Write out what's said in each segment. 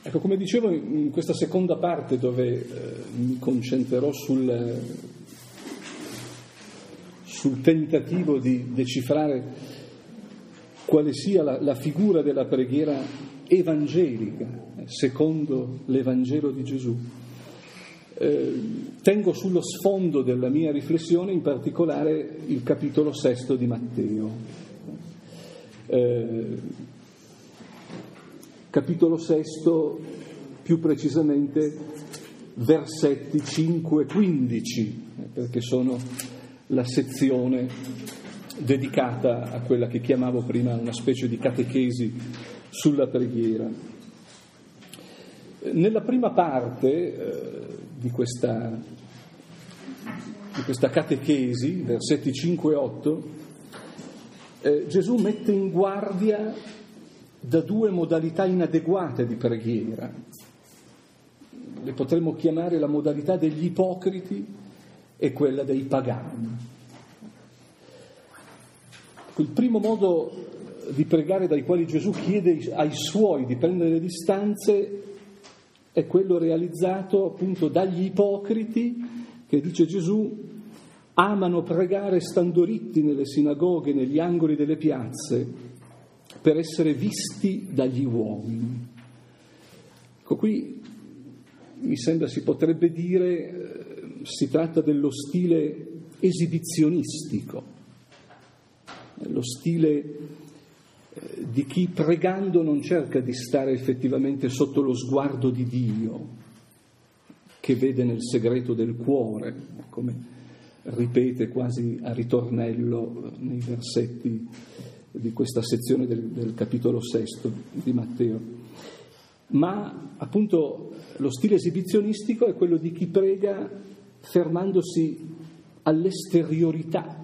Ecco, come dicevo, in questa seconda parte dove mi concentrerò sul tentativo di decifrare quale sia la figura della preghiera evangelica, secondo l'Evangelo di Gesù, tengo sullo sfondo della mia riflessione in particolare il capitolo 6 di Matteo. Capitolo 6, più precisamente versetti 5 e 15, perché sono la sezione dedicata a quella che chiamavo prima una specie di catechesi sulla preghiera. Nella prima parte di questa catechesi, versetti 5 e 8, Gesù mette in guardia da due modalità inadeguate di preghiera. Le potremmo chiamare la modalità degli ipocriti e quella dei pagani. Il primo modo di pregare dai quali Gesù chiede ai suoi di prendere le distanze è quello realizzato appunto dagli ipocriti che, dice Gesù, amano pregare stando ritti nelle sinagoghe, negli angoli delle piazze, per essere visti dagli uomini. Ecco, qui mi sembra si potrebbe dire si tratta dello stile esibizionistico, lo stile di chi pregando non cerca di stare effettivamente sotto lo sguardo di Dio, che vede nel segreto del cuore, come ripete quasi a ritornello nei versetti di questa sezione del capitolo 6 di Matteo. Ma appunto lo stile esibizionistico è quello di chi prega fermandosi all'esteriorità,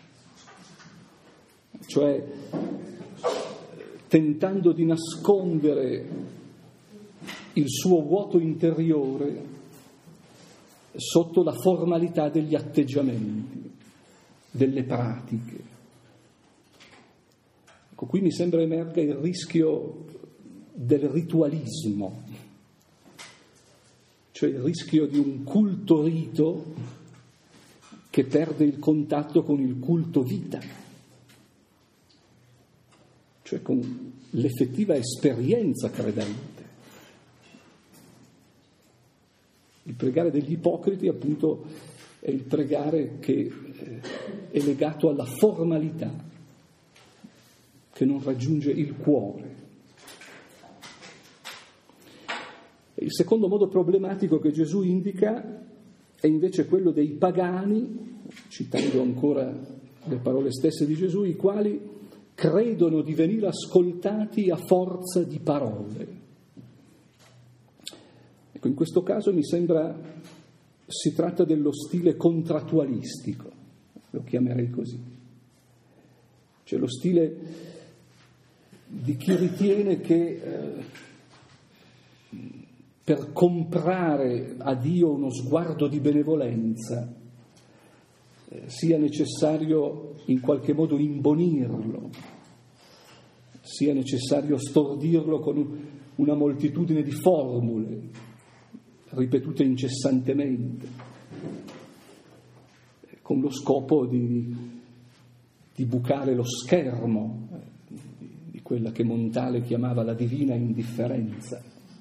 cioè tentando di nascondere il suo vuoto interiore sotto la formalità degli atteggiamenti, delle pratiche. Ecco, qui mi sembra emerga il rischio del ritualismo, cioè il rischio di un culto rito che perde il contatto con il culto vita, cioè con l'effettiva esperienza credente. Il pregare degli ipocriti, appunto, è il pregare che è legato alla formalità, che non raggiunge il cuore. Il secondo modo problematico che Gesù indica è invece quello dei pagani, citando ancora le parole stesse di Gesù, i quali credono di venire ascoltati a forza di parole. Ecco, in questo caso mi sembra si tratta dello stile contrattualistico, lo chiamerei così, cioè lo stile di chi ritiene che per comprare a Dio uno sguardo di benevolenza sia necessario in qualche modo imbonirlo, sia necessario stordirlo con una moltitudine di formule ripetute incessantemente, con lo scopo di bucare lo schermo di quella che Montale chiamava la divina indifferenza.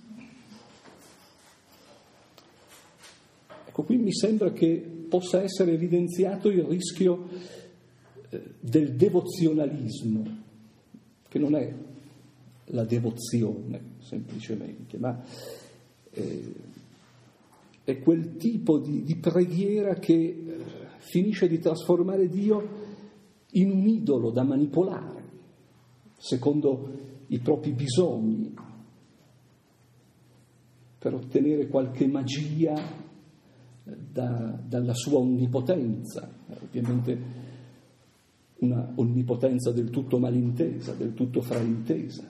Ecco, qui mi sembra che possa essere evidenziato il rischio del devozionalismo, che non è la devozione semplicemente, ma è quel tipo di preghiera che finisce di trasformare Dio in un idolo da manipolare, secondo i propri bisogni, per ottenere qualche magia dalla sua onnipotenza, ovviamente una onnipotenza del tutto malintesa, del tutto fraintesa.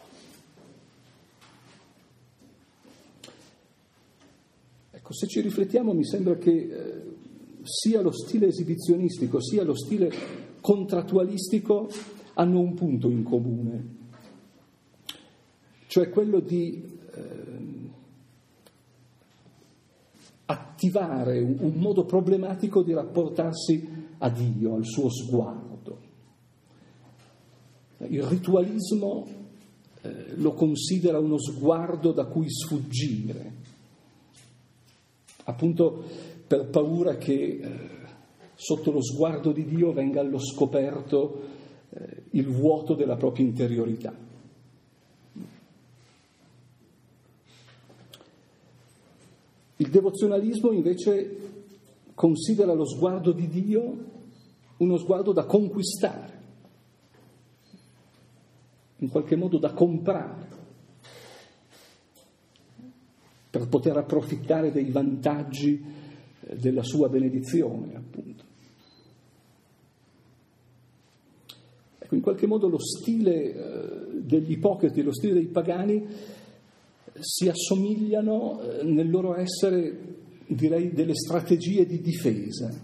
Ecco, se ci riflettiamo mi sembra che sia lo stile esibizionistico sia lo stile contrattualistico hanno un punto in comune, cioè quello di attivare un modo problematico di rapportarsi a Dio, al suo sguardo. Il ritualismo lo considera uno sguardo da cui sfuggire, appunto per paura che sotto lo sguardo di Dio venga allo scoperto il vuoto della propria interiorità. Il devozionalismo invece considera lo sguardo di Dio uno sguardo da conquistare, in qualche modo da comprare, per poter approfittare dei vantaggi della sua benedizione, appunto. Ecco, in qualche modo lo stile degli ipocriti, lo stile dei pagani si assomigliano nel loro essere, direi, delle strategie di difesa.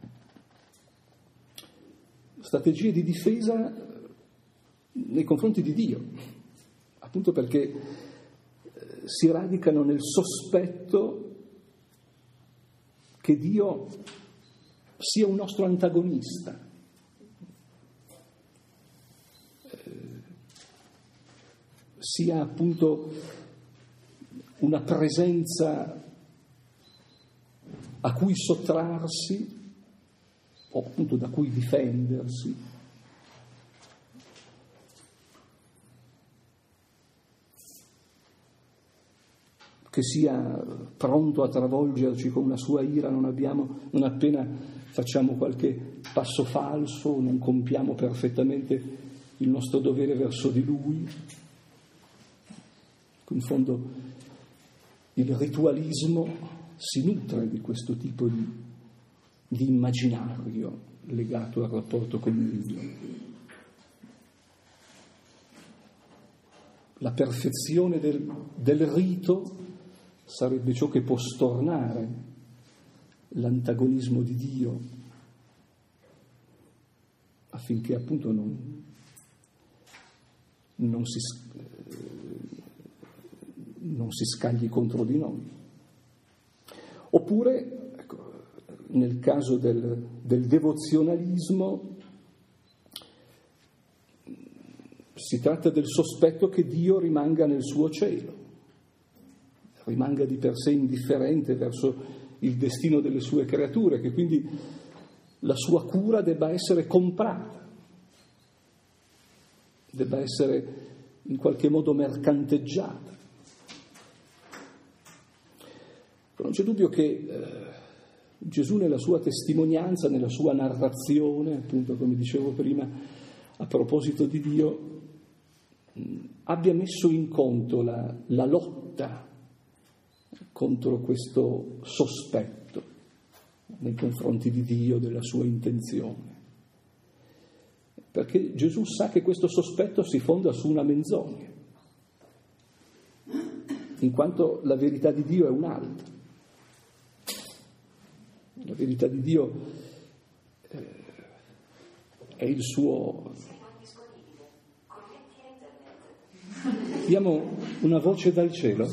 Strategie di difesa nei confronti di Dio, appunto perché si radicano nel sospetto che Dio sia un nostro antagonista, sia appunto una presenza a cui sottrarsi o appunto da cui difendersi. Che sia pronto a travolgerci con una sua ira non appena facciamo qualche passo falso, non compiamo perfettamente il nostro dovere verso di Lui. In fondo il ritualismo si nutre di questo tipo di immaginario legato al rapporto con Dio. La perfezione del rito sarebbe ciò che può stornare l'antagonismo di Dio, affinché appunto non si scagli contro di noi. Oppure, ecco, nel caso del devozionalismo, si tratta del sospetto che Dio rimanga nel suo cielo, rimanga di per sé indifferente verso il destino delle sue creature, che quindi la sua cura debba essere comprata, debba essere in qualche modo mercanteggiata. Non c'è dubbio che Gesù nella sua testimonianza, nella sua narrazione, appunto come dicevo prima, a proposito di Dio, abbia messo in conto la lotta contro questo sospetto nei confronti di Dio, della sua intenzione. Perché Gesù sa che questo sospetto si fonda su una menzogna, in quanto la verità di Dio è un'altra. La verità di Dio è il suo... Abbiamo una voce dal cielo?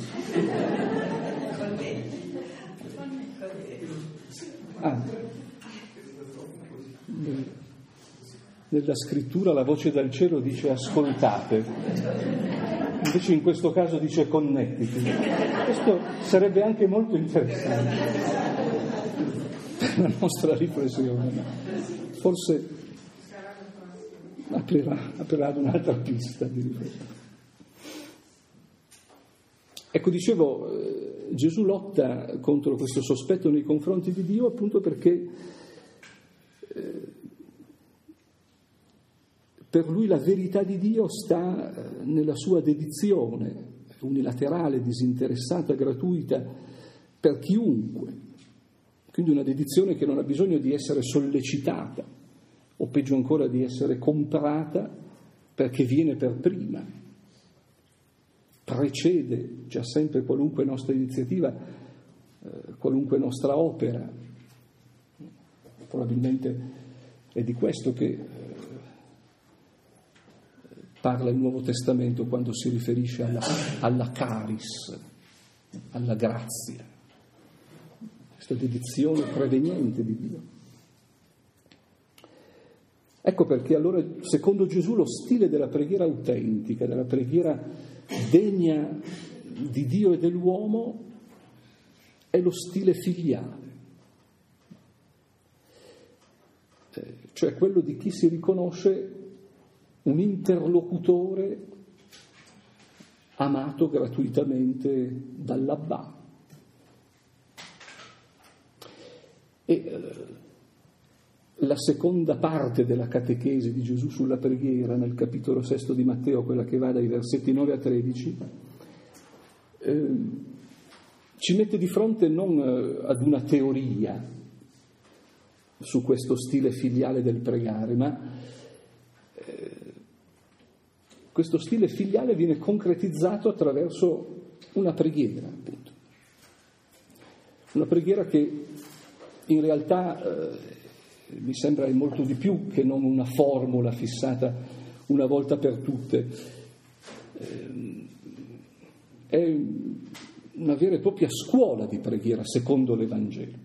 Nella scrittura la voce dal cielo dice ascoltate, invece in questo caso dice connettiti. Questo sarebbe anche molto interessante per la nostra riflessione. Forse aprirà ad un'altra pista di riflessione. Ecco, dicevo, Gesù lotta contro questo sospetto nei confronti di Dio appunto perché per lui la verità di Dio sta nella sua dedizione unilaterale, disinteressata, gratuita per chiunque. Quindi una dedizione che non ha bisogno di essere sollecitata o peggio ancora di essere comprata, perché viene per prima, precede già sempre qualunque nostra iniziativa, qualunque nostra opera. Probabilmente è di questo che parla il Nuovo Testamento quando si riferisce alla caris, alla grazia. questa dedizione preveniente di Dio. Ecco perché allora, secondo Gesù, lo stile della preghiera autentica, della preghiera degna di Dio e dell'uomo, è lo stile filiale, cioè quello di chi si riconosce un interlocutore amato gratuitamente dall'Abba. E la seconda parte della catechesi di Gesù sulla preghiera, nel capitolo 6 di Matteo, quella che va dai versetti 9 a 13, ci mette di fronte non ad una teoria su questo stile filiale del pregare, ma questo stile filiale viene concretizzato attraverso una preghiera, appunto. Una preghiera che in realtà mi sembra è molto di più che non una formula fissata una volta per tutte. È una vera e propria scuola di preghiera secondo l'Evangelo.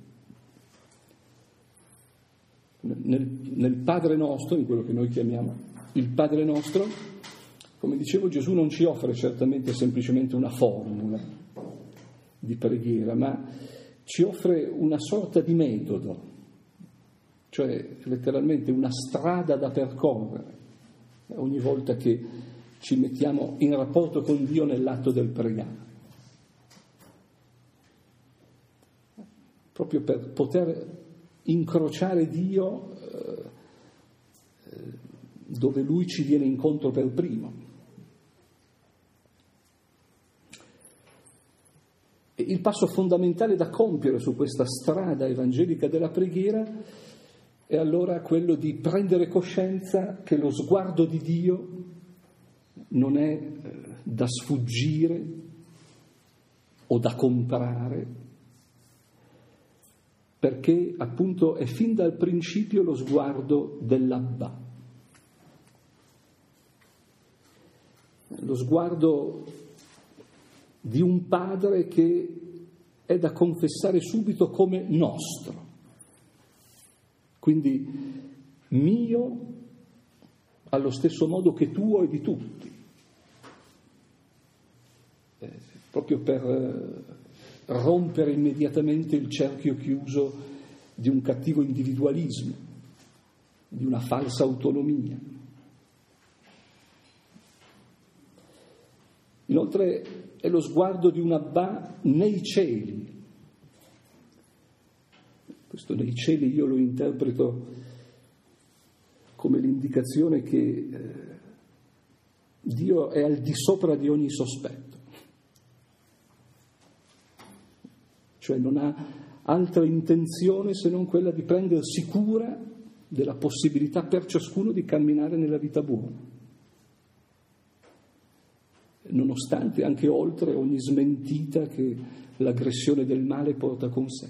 Nel Padre Nostro, in quello che noi chiamiamo il Padre Nostro, come dicevo, Gesù non ci offre certamente semplicemente una formula di preghiera, ma ci offre una sorta di metodo, cioè letteralmente una strada da percorrere ogni volta che ci mettiamo in rapporto con Dio nell'atto del pregare, proprio per poter incrociare Dio dove Lui ci viene incontro per primo. E il passo fondamentale da compiere su questa strada evangelica della preghiera è allora quello di prendere coscienza che lo sguardo di Dio non è da sfuggire o da comprare, perché appunto è fin dal principio lo sguardo dell'Abba, lo sguardo di un padre che è da confessare subito come nostro, quindi mio allo stesso modo che tuo e di tutti, proprio per rompere immediatamente il cerchio chiuso di un cattivo individualismo, di una falsa autonomia. Inoltre è lo sguardo di un Abba nei cieli. Questo nei cieli io lo interpreto come l'indicazione che Dio è al di sopra di ogni sospetto. Cioè non ha altra intenzione se non quella di prendersi cura della possibilità per ciascuno di camminare nella vita buona, nonostante anche oltre ogni smentita che l'aggressione del male porta con sé.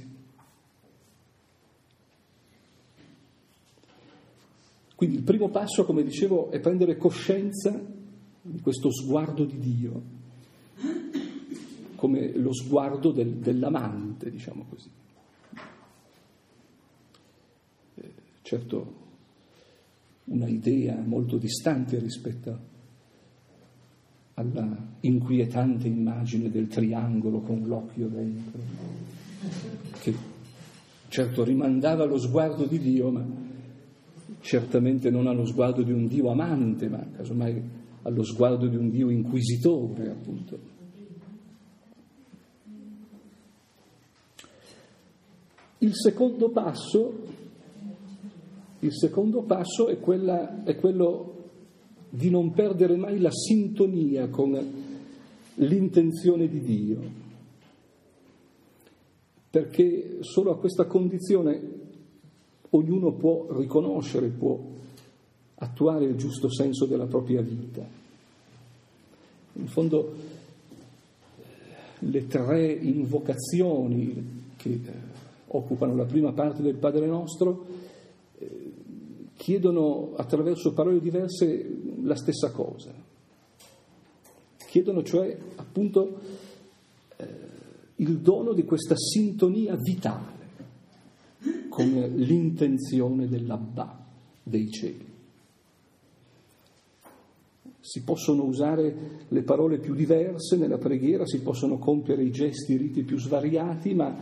Quindi il primo passo, come dicevo, è prendere coscienza di questo sguardo di Dio, come lo sguardo dell'amante, diciamo così. Certo, una idea molto distante rispetto alla inquietante immagine del triangolo con l'occhio dentro, che certo rimandava lo sguardo di Dio, ma certamente non allo sguardo di un Dio amante, ma casomai allo sguardo di un Dio inquisitore, appunto. Il secondo passo è quello di non perdere mai la sintonia con l'intenzione di Dio, perché solo a questa condizione ognuno può riconoscere, può attuare il giusto senso della propria vita. In fondo le tre invocazioni che occupano la prima parte del Padre Nostro chiedono attraverso parole diverse la stessa cosa. Chiedono cioè appunto il dono di questa sintonia vitale con l'intenzione dell'Abba dei cieli. Si possono usare le parole più diverse nella preghiera, si possono compiere i gesti, i riti più svariati, ma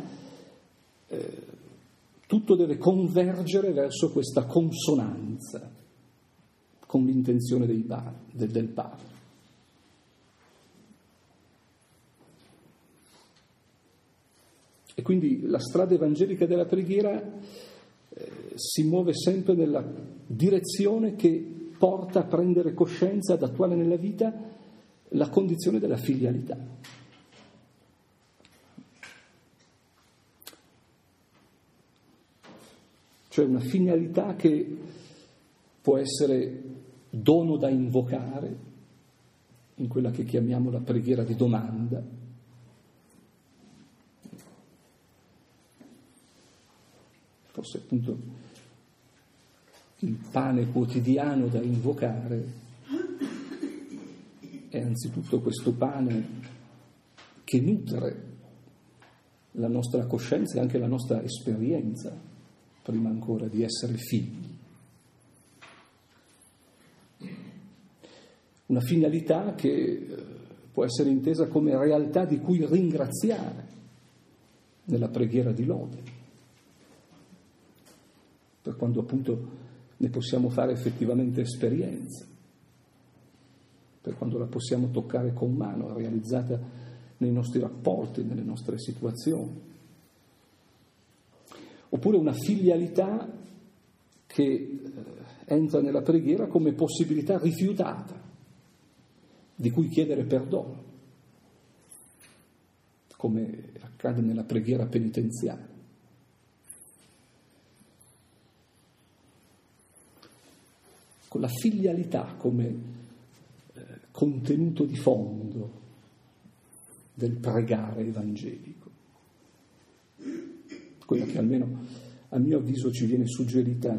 tutto deve convergere verso questa consonanza con l'intenzione del Padre. E quindi la strada evangelica della preghiera si muove sempre nella direzione che porta a prendere coscienza, ad attuare nella vita la condizione della filialità. Cioè una filialità che può essere dono da invocare, in quella che chiamiamo la preghiera di domanda, forse appunto il pane quotidiano da invocare è anzitutto questo pane che nutre la nostra coscienza e anche la nostra esperienza, prima ancora di essere figli. Una finalità che può essere intesa come realtà di cui ringraziare nella preghiera di lode, per quando appunto ne possiamo fare effettivamente esperienza, per quando la possiamo toccare con mano, realizzata nei nostri rapporti, nelle nostre situazioni. Oppure una filialità che entra nella preghiera come possibilità rifiutata, di cui chiedere perdono, come accade nella preghiera penitenziale. Con la filialità come contenuto di fondo del pregare evangelico, quella che almeno a mio avviso ci viene suggerita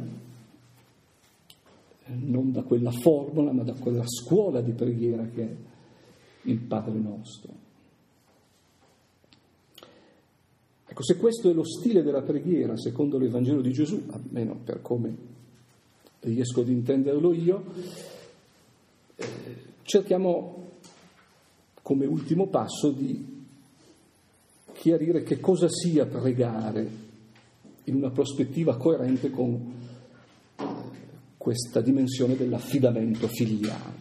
non da quella formula ma da quella scuola di preghiera che è il Padre nostro. Ecco, se questo è lo stile della preghiera secondo l'Evangelo di Gesù, almeno per come riesco ad intenderlo io, cerchiamo come ultimo passo di chiarire che cosa sia pregare in una prospettiva coerente con questa dimensione dell'affidamento filiale.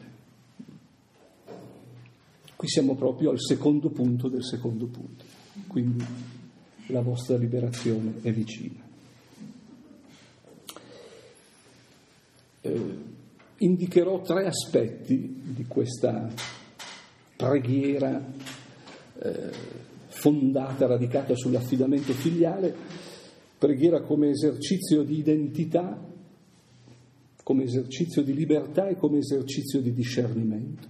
Qui siamo proprio al secondo punto del secondo punto, quindi la vostra liberazione è vicina. Indicherò 3 aspetti di questa preghiera fondata, radicata sull'affidamento filiale, preghiera come esercizio di identità, come esercizio di libertà e come esercizio di discernimento.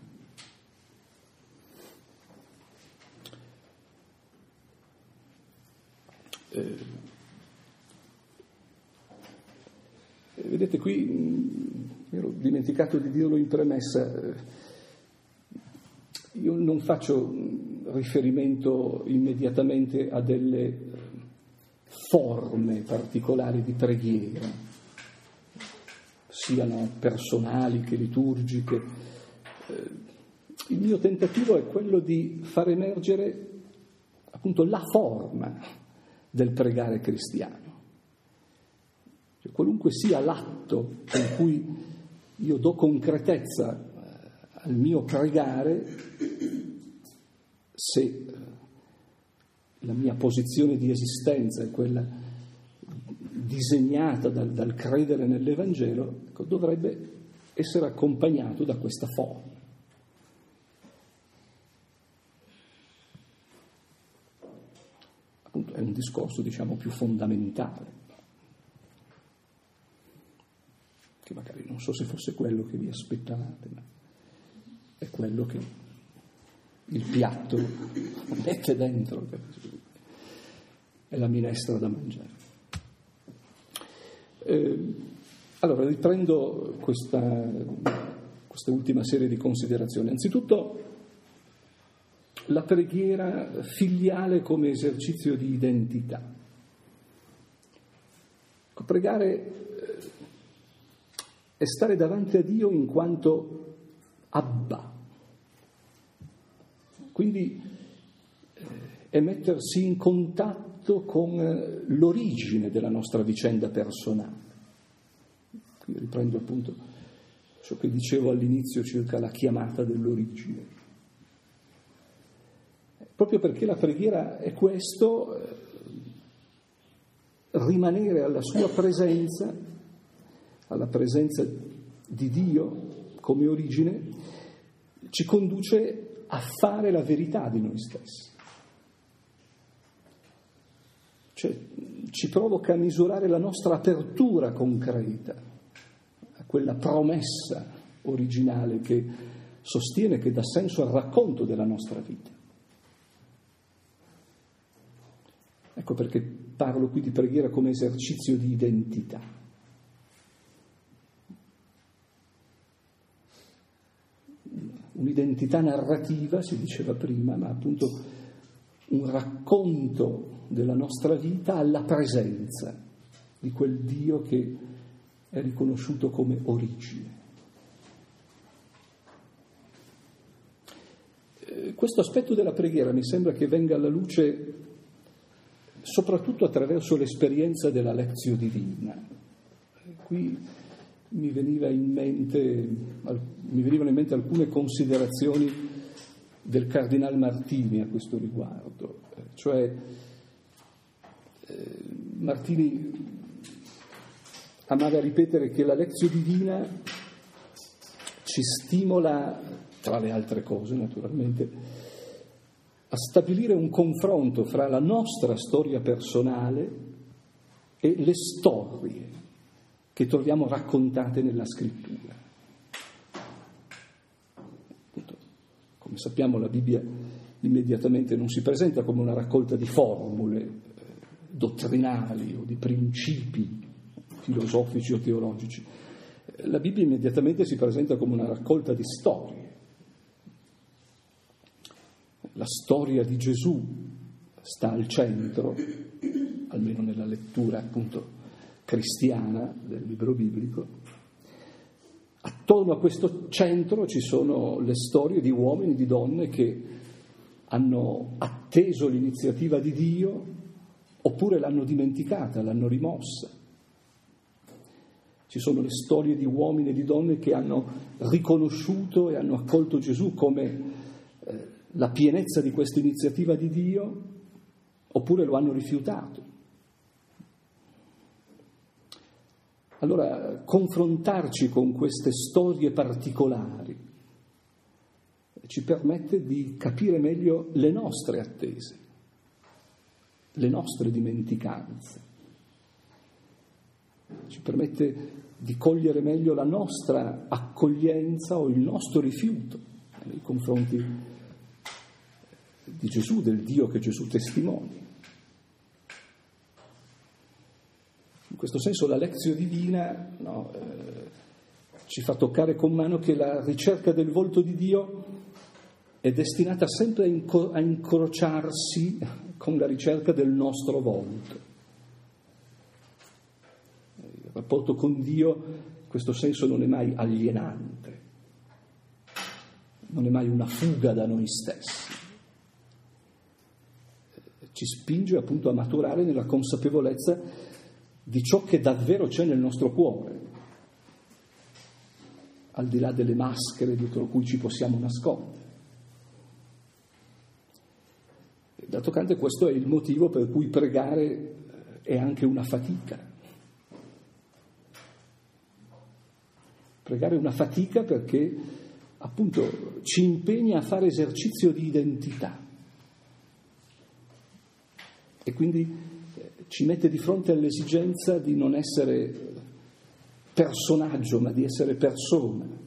Vedete qui, mi ero dimenticato di dirlo in premessa, io non faccio riferimento immediatamente a delle forme particolari di preghiera, siano personali che liturgiche. Il mio tentativo è quello di far emergere appunto la forma del pregare cristiano. Cioè, qualunque sia l'atto con cui io do concretezza al mio pregare, se la mia posizione di esistenza è quella disegnata dal credere nell'Evangelo, ecco, dovrebbe essere accompagnato da questa forma. Appunto, è un discorso, diciamo, più fondamentale, che magari non so se fosse quello che vi aspettavate, ma è quello che il piatto mette dentro, è la minestra da mangiare. Allora riprendo questa ultima serie di considerazioni. Anzitutto la preghiera filiale come esercizio di identità. Pregare è stare davanti a Dio in quanto Abba. Quindi è mettersi in contatto con l'origine della nostra vicenda personale. Qui riprendo appunto ciò che dicevo all'inizio circa la chiamata dell'origine. Proprio perché la preghiera è questo, rimanere alla sua presenza, alla presenza di Dio come origine, ci conduce a fare la verità di noi stessi. Cioè, ci provoca a misurare la nostra apertura concreta a quella promessa originale che sostiene, che dà senso al racconto della nostra vita. Ecco perché parlo qui di preghiera come esercizio di identità. Un'identità narrativa, si diceva prima, ma appunto un racconto della nostra vita alla presenza di quel Dio che è riconosciuto come origine. Questo aspetto della preghiera mi sembra che venga alla luce soprattutto attraverso l'esperienza della Lectio Divina. Qui mi venivano in mente alcune considerazioni del Cardinal Martini a questo riguardo. Cioè, Martini amava ripetere che la Lectio Divina ci stimola, tra le altre cose naturalmente, a stabilire un confronto fra la nostra storia personale e le storie che troviamo raccontate nella Scrittura. Appunto, come sappiamo, la Bibbia immediatamente non si presenta come una raccolta di formule dottrinali o di principi filosofici o teologici. La Bibbia immediatamente si presenta come una raccolta di storie. La storia di Gesù sta al centro, almeno nella lettura appunto cristiana del libro biblico. Attorno a questo centro ci sono le storie di uomini e di donne che hanno atteso l'iniziativa di Dio oppure l'hanno dimenticata, l'hanno rimossa. Ci sono le storie di uomini e di donne che hanno riconosciuto e hanno accolto Gesù come la pienezza di questa iniziativa di Dio, oppure lo hanno rifiutato. Allora, confrontarci con queste storie particolari ci permette di capire meglio le nostre attese, le nostre dimenticanze. Ci permette di cogliere meglio la nostra accoglienza o il nostro rifiuto nei confronti di Gesù, del Dio che Gesù testimonia. In questo senso la Lectio Divina ci fa toccare con mano che la ricerca del volto di Dio è destinata sempre a incrociarsi con la ricerca del nostro volto. Il rapporto con Dio in questo senso non è mai alienante, non è mai una fuga da noi stessi. Ci spinge appunto a maturare nella consapevolezza di ciò che davvero c'è nel nostro cuore, al di là delle maschere dietro cui ci possiamo nascondere. D'altro canto questo è il motivo per cui pregare è anche una fatica. Pregare è una fatica perché appunto ci impegna a fare esercizio di identità. E quindi ci mette di fronte all'esigenza di non essere personaggio, ma di essere persona. In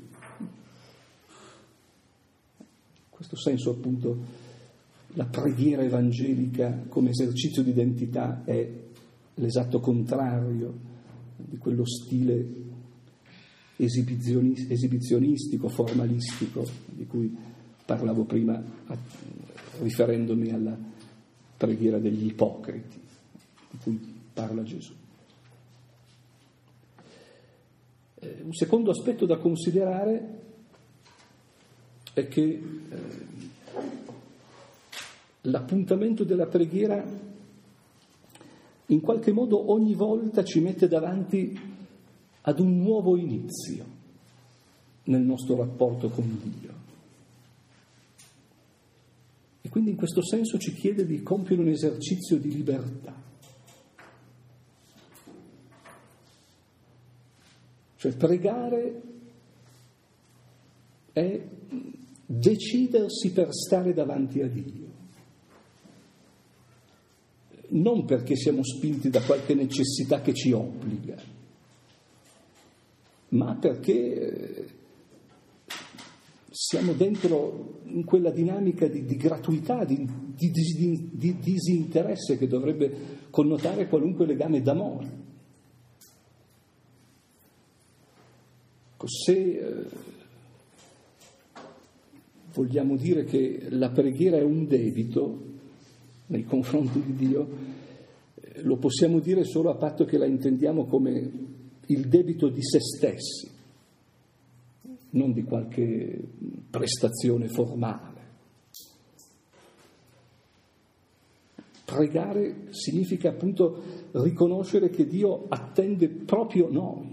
questo senso, appunto, la preghiera evangelica come esercizio di identità è l'esatto contrario di quello stile esibizionistico, formalistico, di cui parlavo prima, riferendomi alla preghiera degli ipocriti, di cui parla Gesù. Un secondo aspetto da considerare è che l'appuntamento della preghiera in qualche modo ogni volta ci mette davanti ad un nuovo inizio nel nostro rapporto con Dio. E quindi in questo senso ci chiede di compiere un esercizio di libertà. Cioè pregare è decidersi per stare davanti a Dio. Non perché siamo spinti da qualche necessità che ci obbliga, ma perché siamo dentro in quella dinamica di gratuità, di disinteresse che dovrebbe connotare qualunque legame d'amore. Se vogliamo dire che la preghiera è un debito nei confronti di Dio, lo possiamo dire solo a patto che la intendiamo come il debito di se stessi, non di qualche prestazione formale. Pregare significa appunto riconoscere che Dio attende proprio noi.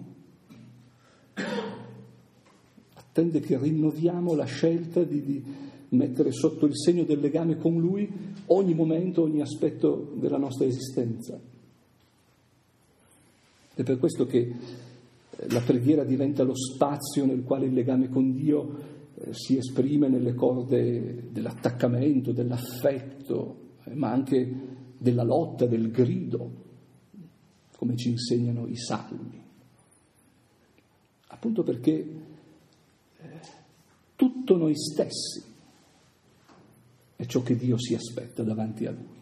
Attende che rinnoviamo la scelta di mettere sotto il segno del legame con Lui ogni momento, ogni aspetto della nostra esistenza. È per questo che la preghiera diventa lo spazio nel quale il legame con Dio si esprime nelle corde dell'attaccamento, dell'affetto, ma anche della lotta, del grido, come ci insegnano i salmi. Appunto perché tutto noi stessi è ciò che Dio si aspetta davanti a Lui.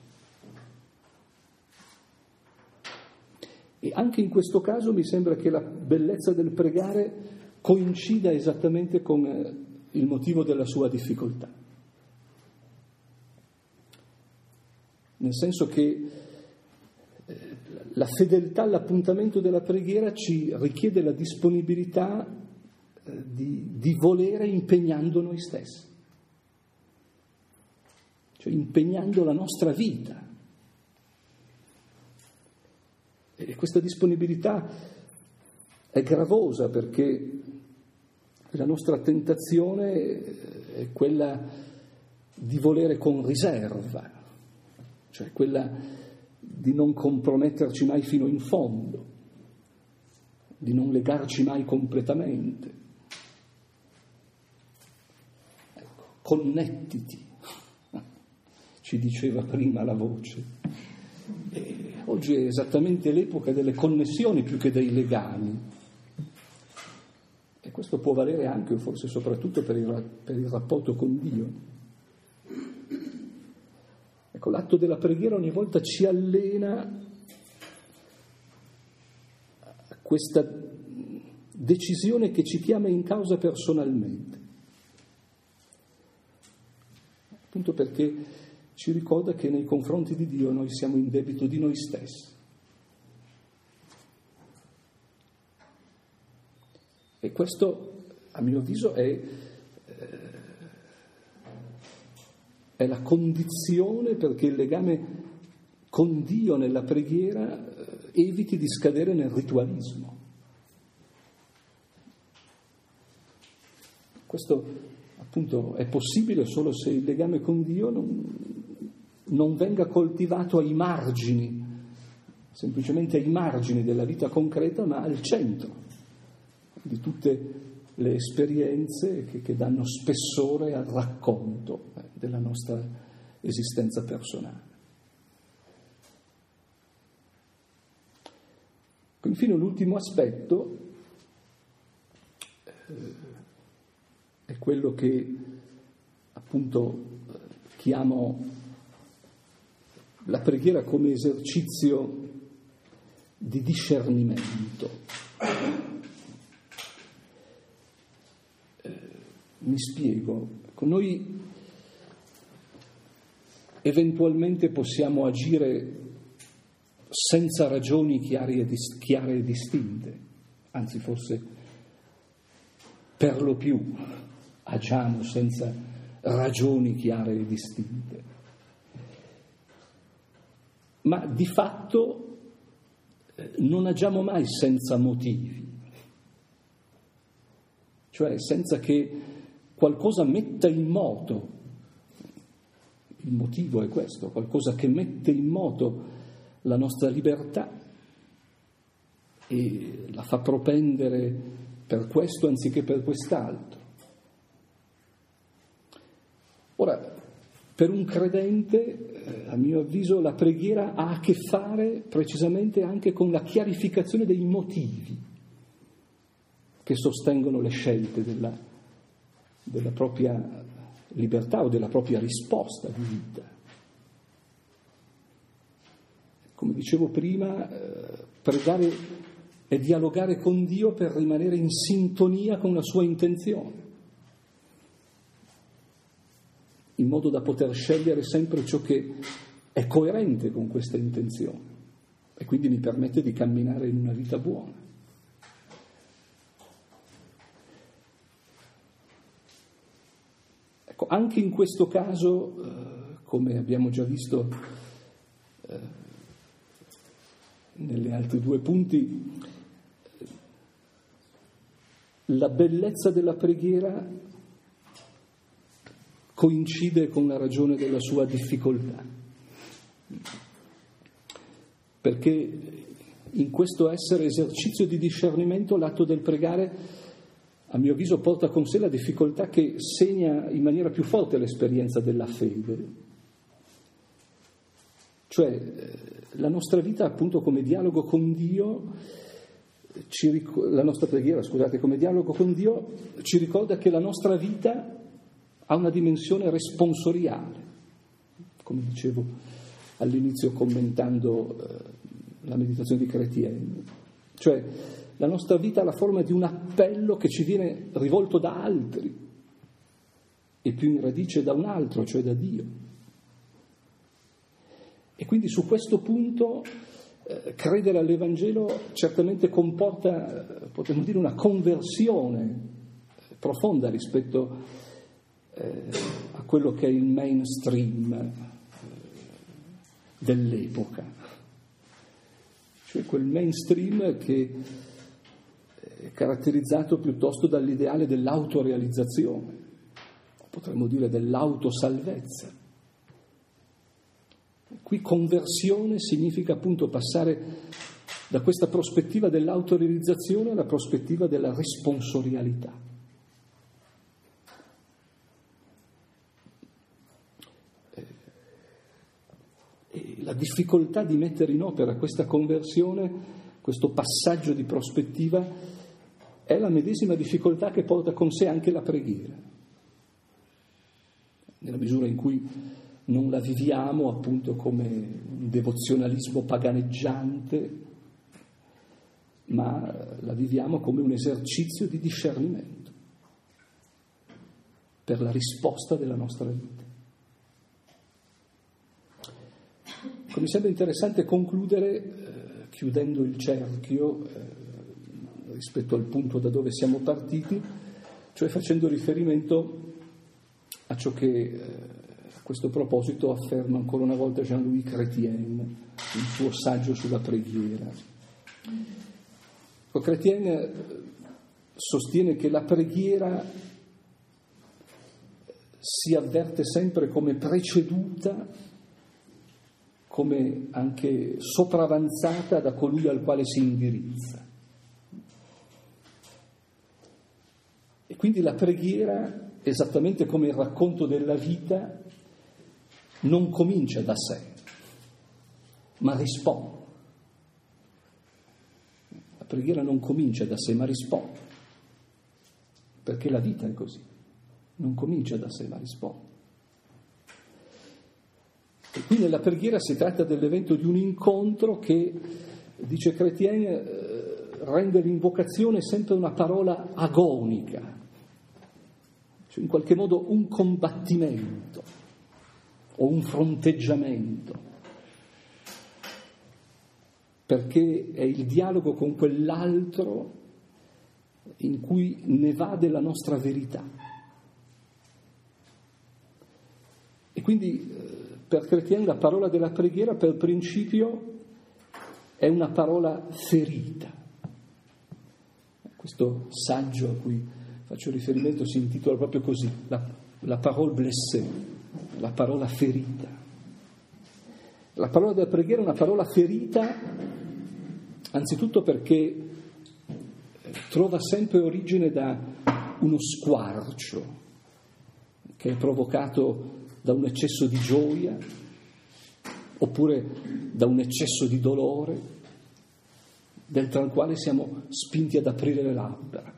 E anche in questo caso mi sembra che la bellezza del pregare coincida esattamente con il motivo della sua difficoltà. Nel senso che la fedeltà all'appuntamento della preghiera ci richiede la disponibilità di volere impegnando noi stessi, cioè impegnando la nostra vita. E questa disponibilità è gravosa perché la nostra tentazione è quella di volere con riserva, cioè quella di non comprometterci mai fino in fondo, di non legarci mai completamente. Ecco, connettiti, ci diceva prima la voce. E oggi è esattamente l'epoca delle connessioni più che dei legami. E questo può valere anche, o forse soprattutto, per il rapporto con Dio. Ecco, l'atto della preghiera ogni volta ci allena a questa decisione che ci chiama in causa personalmente. Appunto perché ci ricorda che nei confronti di Dio noi siamo in debito di noi stessi. E questo, a mio avviso, è la condizione perché il legame con Dio nella preghiera eviti di scadere nel ritualismo. Questo appunto è possibile solo se il legame con Dio non venga coltivato ai margini, semplicemente ai margini della vita concreta, ma al centro di tutte le esperienze che danno spessore al racconto della nostra esistenza personale. Infine, l'ultimo aspetto è quello che appunto chiamo la preghiera come esercizio di discernimento. Mi spiego. Noi eventualmente possiamo agire senza ragioni chiare e distinte, anzi forse per lo più agiamo senza ragioni chiare e distinte, ma di fatto non agiamo mai senza motivi, cioè senza che qualcosa metta in moto. Il motivo è questo, qualcosa che mette in moto la nostra libertà e la fa propendere per questo anziché per quest'altro. Ora, per un credente, a mio avviso, la preghiera ha a che fare precisamente anche con la chiarificazione dei motivi che sostengono le scelte della propria libertà o della propria risposta di vita. Come dicevo prima, pregare è dialogare con Dio per rimanere in sintonia con la sua intenzione, in modo da poter scegliere sempre ciò che è coerente con questa intenzione e quindi mi permette di camminare in una vita buona. Ecco, anche in questo caso, come abbiamo già visto nelle altri due punti, la bellezza della preghiera coincide con la ragione della sua difficoltà, perché in questo essere esercizio di discernimento l'atto del pregare, a mio avviso, porta con sé la difficoltà che segna in maniera più forte l'esperienza della fede. Cioè, la nostra vita, appunto, come dialogo con Dio, la nostra preghiera, come dialogo con Dio, ci ricorda che la nostra vita ha una dimensione responsoriale, come dicevo all'inizio commentando la meditazione di Chrétien. Cioè, la nostra vita ha la forma di un appello che ci viene rivolto da altri e più in radice da un altro, cioè da Dio. E quindi su questo punto credere all'Evangelo certamente comporta, potremmo dire, una conversione profonda rispetto a quello che è il mainstream dell'epoca, cioè quel mainstream che è caratterizzato piuttosto dall'ideale dell'autorealizzazione, potremmo dire dell'autosalvezza. Qui conversione significa appunto passare da questa prospettiva dell'autorealizzazione alla prospettiva della responsorialità. E la difficoltà di mettere in opera questa conversione, questo passaggio di prospettiva, è la medesima difficoltà che porta con sé anche la preghiera, nella misura in cui non la viviamo appunto come un devozionalismo paganeggiante, ma la viviamo come un esercizio di discernimento per la risposta della nostra vita. Mi sembra interessante concludere chiudendo il cerchio rispetto al punto da dove siamo partiti, cioè facendo riferimento a ciò che a questo proposito afferma ancora una volta Jean-Louis Chrétien nel suo saggio sulla preghiera. Chrétien sostiene che la preghiera si avverte sempre come preceduta, come anche sopravanzata da colui al quale si indirizza. E quindi la preghiera, esattamente come il racconto della vita, non comincia da sé, ma risponde. La preghiera non comincia da sé, ma risponde, perché la vita è così, non comincia da sé, ma risponde. E qui nella preghiera si tratta dell'evento di un incontro che, dice Chrétien, rende l'invocazione sempre una parola agonica, cioè in qualche modo un combattimento o un fronteggiamento, perché è il dialogo con quell'altro in cui ne va della nostra verità. E quindi per Chrétien la parola della preghiera per principio è una parola ferita. Questo saggio a cui faccio riferimento si intitola proprio così, la parole blessée, la parola ferita. La parola della preghiera è una parola ferita anzitutto perché trova sempre origine da uno squarcio che è provocato da un eccesso di gioia oppure da un eccesso di dolore dentro al quale siamo spinti ad aprire le labbra.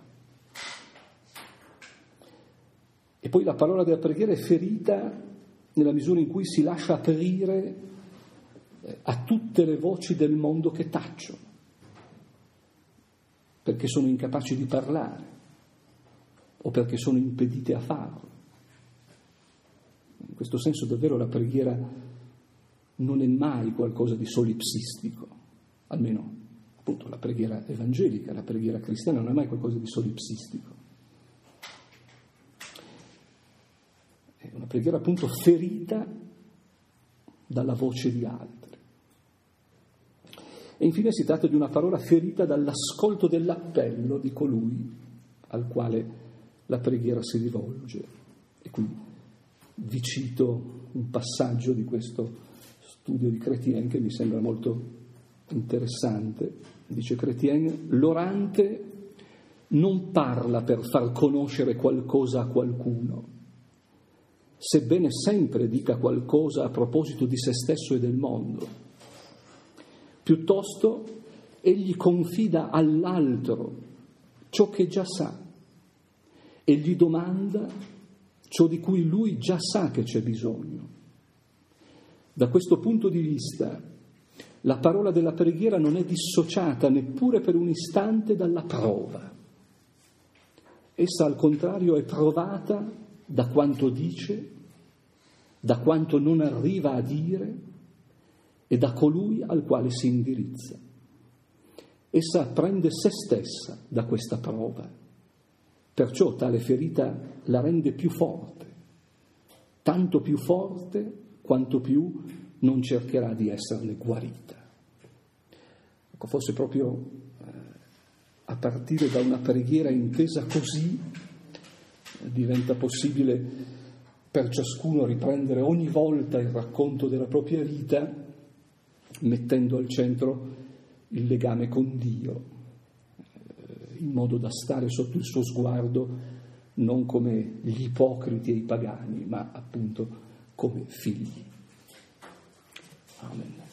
E poi la parola della preghiera è ferita nella misura in cui si lascia aprire a tutte le voci del mondo che tacciono, perché sono incapaci di parlare o perché sono impedite a farlo. In questo senso davvero la preghiera non è mai qualcosa di solipsistico, almeno appunto la preghiera evangelica, la preghiera cristiana non è mai qualcosa di solipsistico. È una preghiera appunto ferita dalla voce di altri. E infine si tratta di una parola ferita dall'ascolto dell'appello di colui al quale la preghiera si rivolge. E qui vi cito un passaggio di questo studio di Chrétien che mi sembra molto interessante. Dice Chrétien: l'orante non parla per far conoscere qualcosa a qualcuno, sebbene sempre dica qualcosa a proposito di se stesso e del mondo. Piuttosto egli confida all'altro ciò che già sa e gli domanda ciò di cui lui già sa che c'è bisogno. Da questo punto di vista la parola della preghiera non è dissociata neppure per un istante dalla prova. Essa al contrario è provata da quanto dice, da quanto non arriva a dire e da colui al quale si indirizza. Essa apprende se stessa da questa prova, perciò tale ferita la rende più forte, tanto più forte quanto più non cercherà di esserne guarita. Ecco, forse proprio a partire da una preghiera intesa così diventa possibile per ciascuno riprendere ogni volta il racconto della propria vita, mettendo al centro il legame con Dio, in modo da stare sotto il suo sguardo non come gli ipocriti e i pagani, ma appunto come figli. Amen.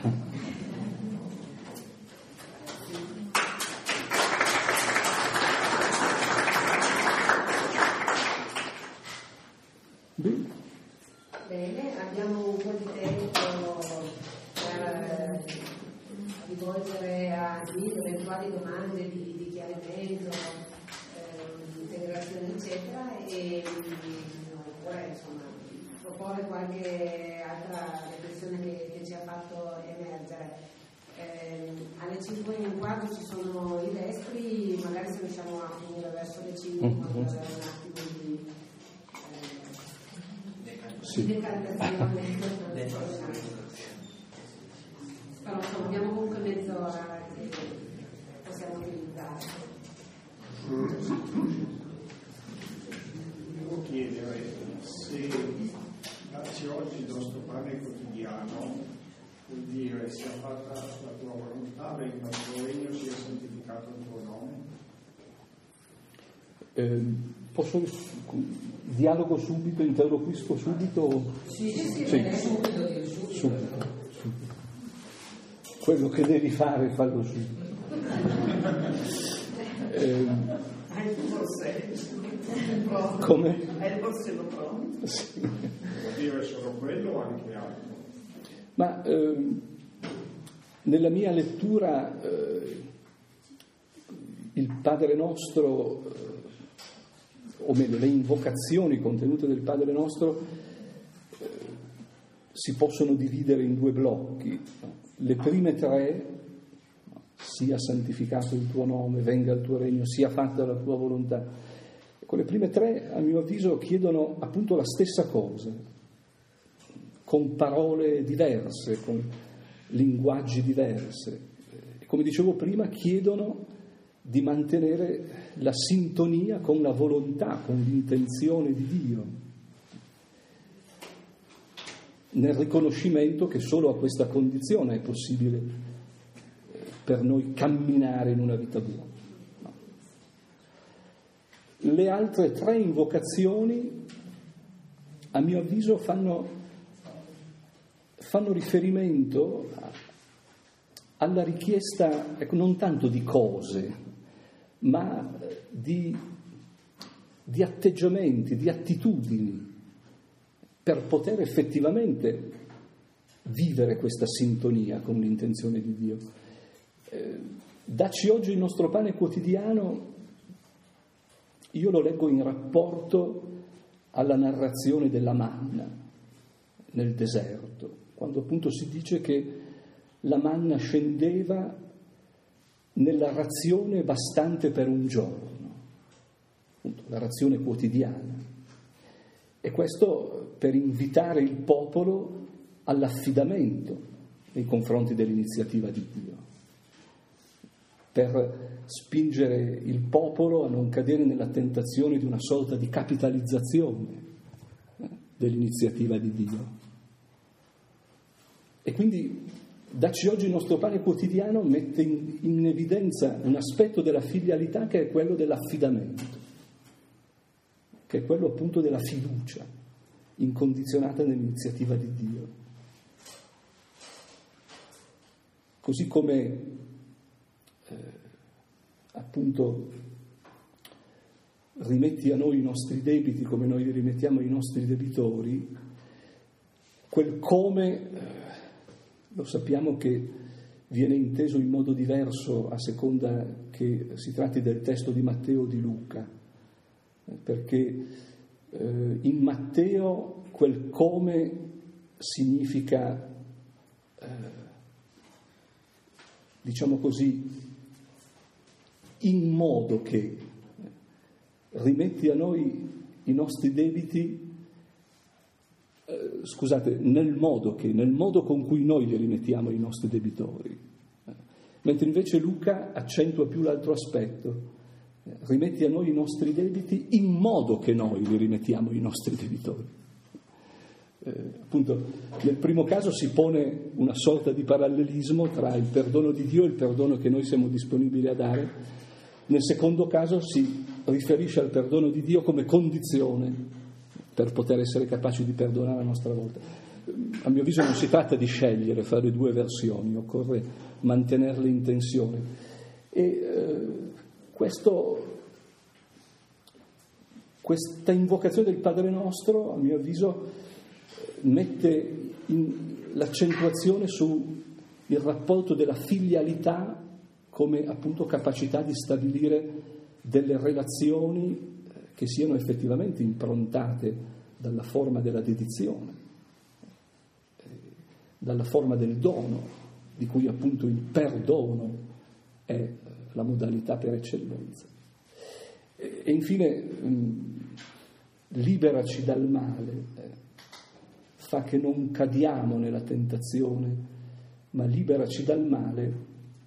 Bene, abbiamo un po' di tempo per rivolgere a Dio eventuali domande di chiarimento, integrazione eccetera, e oppure insomma proporre qualche altra riflessione che ci ha fatto emergere. Alle 5:15 ci sono i vespri, magari se riusciamo a finire verso le 5 quando avere un attimo di decantazione. Però insomma, abbiamo comunque mezz'ora che possiamo utilizzare. Devo chiedere se darci oggi il nostro pane quotidiano vuol dire sia fatta la tua volontà, venga il tuo regno, sia santificato il tuo nome. Posso dialogo subito, interloquisco subito? Sì. Subito. Quello che devi fare, fallo subito. Come? È il prossimo pronto? Sì. Vuol dire solo quello o anche altro? Ma nella mia lettura il Padre Nostro, o meglio le invocazioni contenute del Padre Nostro si possono dividere in due blocchi. Le prime tre, sia santificato il tuo nome, venga il tuo regno, sia fatta la tua volontà. Ecco, le prime tre, a mio avviso, chiedono appunto la stessa cosa, con parole diverse, con linguaggi diversi. Come dicevo prima, chiedono di mantenere la sintonia con la volontà, con l'intenzione di Dio, nel riconoscimento che solo a questa condizione è possibile per noi camminare in una vita buona. Le altre tre invocazioni, a mio avviso, fanno riferimento alla richiesta, ecco, non tanto di cose, ma di atteggiamenti, di attitudini, per poter effettivamente vivere questa sintonia con l'intenzione di Dio. Dacci oggi il nostro pane quotidiano, io lo leggo in rapporto alla narrazione della manna nel deserto, quando appunto si dice che la manna scendeva nella razione bastante per un giorno, appunto, la razione quotidiana. E questo per invitare il popolo all'affidamento nei confronti dell'iniziativa di Dio, per spingere il popolo a non cadere nella tentazione di una sorta di capitalizzazione dell'iniziativa di Dio. E quindi Dacci oggi il nostro pane quotidiano mette in evidenza un aspetto della filialità che è quello dell'affidamento, che è quello appunto della fiducia incondizionata nell'iniziativa di Dio. Così come appunto rimetti a noi i nostri debiti come noi li rimettiamo ai nostri debitori, quel come lo sappiamo che viene inteso in modo diverso a seconda che si tratti del testo di Matteo o di Luca, perché in Matteo quel come significa, diciamo così, in modo che rimetti a noi i nostri debiti, nel modo con cui noi li rimettiamo ai nostri debitori, mentre invece Luca accentua più l'altro aspetto: rimetti a noi i nostri debiti in modo che noi li rimettiamo ai nostri debitori. Appunto, nel primo caso si pone una sorta di parallelismo tra il perdono di Dio e il perdono che noi siamo disponibili a dare. Nel secondo caso si riferisce al perdono di Dio come condizione per poter essere capaci di perdonare a nostra volta. A mio avviso non si tratta di scegliere fra le due versioni, occorre mantenerle in tensione. E questa invocazione del Padre Nostro, a mio avviso, mette l'accentuazione sul rapporto della filialità come appunto capacità di stabilire delle relazioni che siano effettivamente improntate dalla forma della dedizione, dalla forma del dono, di cui appunto il perdono è la modalità per eccellenza. E infine, liberaci dal male, fa che non cadiamo nella tentazione, ma liberaci dal male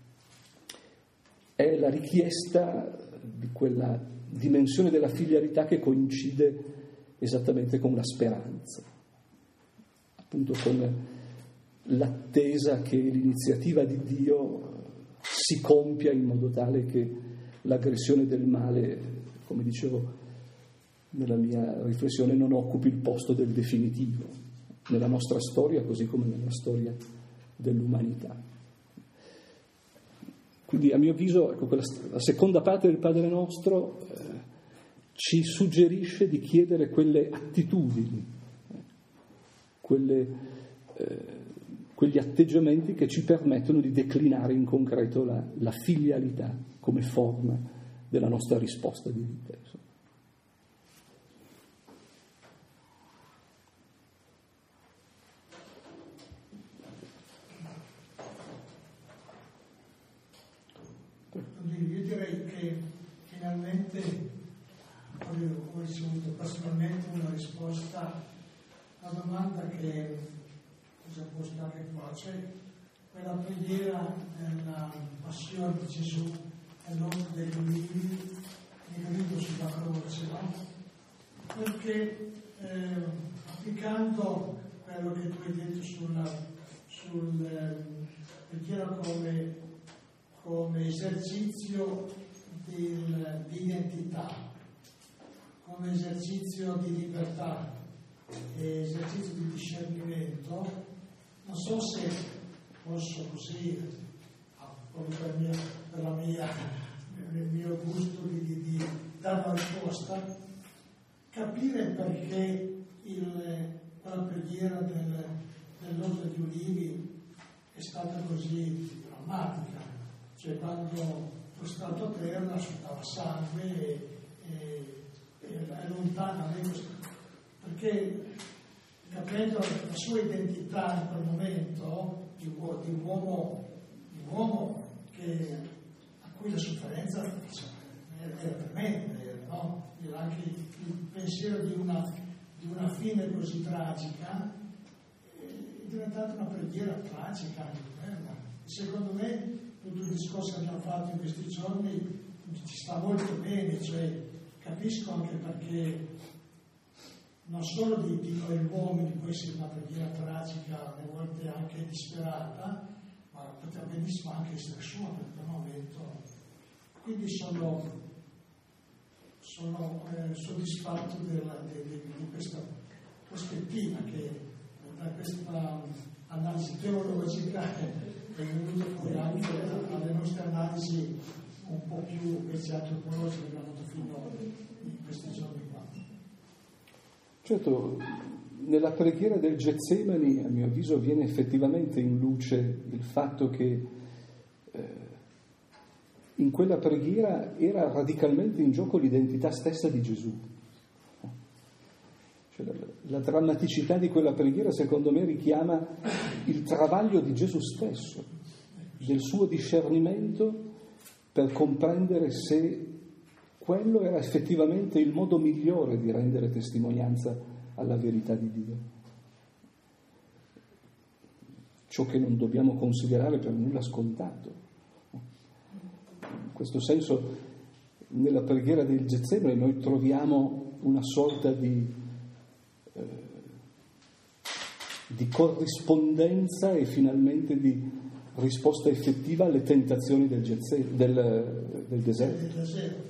è la richiesta di quella dimensione della filialità che coincide esattamente con la speranza, appunto con l'attesa che l'iniziativa di Dio si compia in modo tale che l'aggressione del male, come dicevo nella mia riflessione, non occupi il posto del definitivo nella nostra storia, così come nella storia dell'umanità. Quindi a mio avviso, ecco, la seconda parte del Padre Nostro ci suggerisce di chiedere quelle attitudini, quegli atteggiamenti che ci permettono di declinare in concreto la filialità come forma della nostra risposta di vita. che finalmente ho ricevuto personalmente una risposta alla domanda che ho già posto anche qua, cioè quella preghiera della passione di Gesù nell'orto degli ulivi, rimanendo sulla croce, no? Perché applicando quello che tu hai detto sul preghiera come esercizio di identità, come esercizio di libertà, esercizio di discernimento, non so se posso così, proprio per il mio gusto di dare una risposta, capire perché quella preghiera dell'orto degli ulivi è stata così drammatica, cioè quando prostrato a terra asciuttava sangue è lontana, perché capendo la sua identità in quel momento di un uomo a cui la sofferenza era tremenda, no? Era anche il pensiero di una fine così tragica è diventata una preghiera tragica anche quella. Secondo me tutto il discorso che abbiamo fatto in questi giorni ci sta molto bene, cioè capisco anche perché non solo di noi uomini può essere una preghiera tragica, alle volte anche disperata, ma poteva benissimo anche essere sua per quel momento. Quindi sono soddisfatto di questa prospettiva che da questa analisi teologica è venuta fuori anche alle nostre analisi un po' più invece antropologiche che abbiamo fatto fino in questi giorni qua. Certo, nella preghiera del Getsemani, a mio avviso, viene effettivamente in luce il fatto che in quella preghiera era radicalmente in gioco l'identità stessa di Gesù. Cioè, la drammaticità di quella preghiera, secondo me, richiama il travaglio di Gesù stesso, del suo discernimento per comprendere se quello era effettivamente il modo migliore di rendere testimonianza alla verità di Dio. Ciò che non dobbiamo considerare per nulla scontato. In questo senso, nella preghiera del Getsemani noi troviamo una sorta di corrispondenza e finalmente di risposta effettiva alle tentazioni del deserto.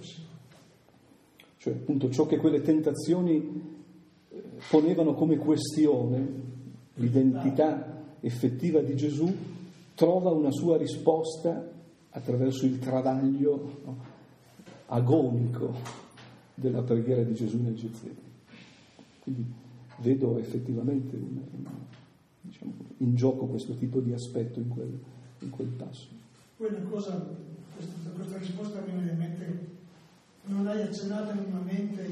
Cioè, appunto, ciò che quelle tentazioni ponevano come questione, l'identità effettiva di Gesù, trova una sua risposta attraverso il travaglio, no, agonico della preghiera di Gesù nel Getsemani. Quindi vedo effettivamente diciamo, in gioco questo tipo di aspetto in quel passo. Poi una cosa, questa risposta mi viene in mente, non hai accennato minimamente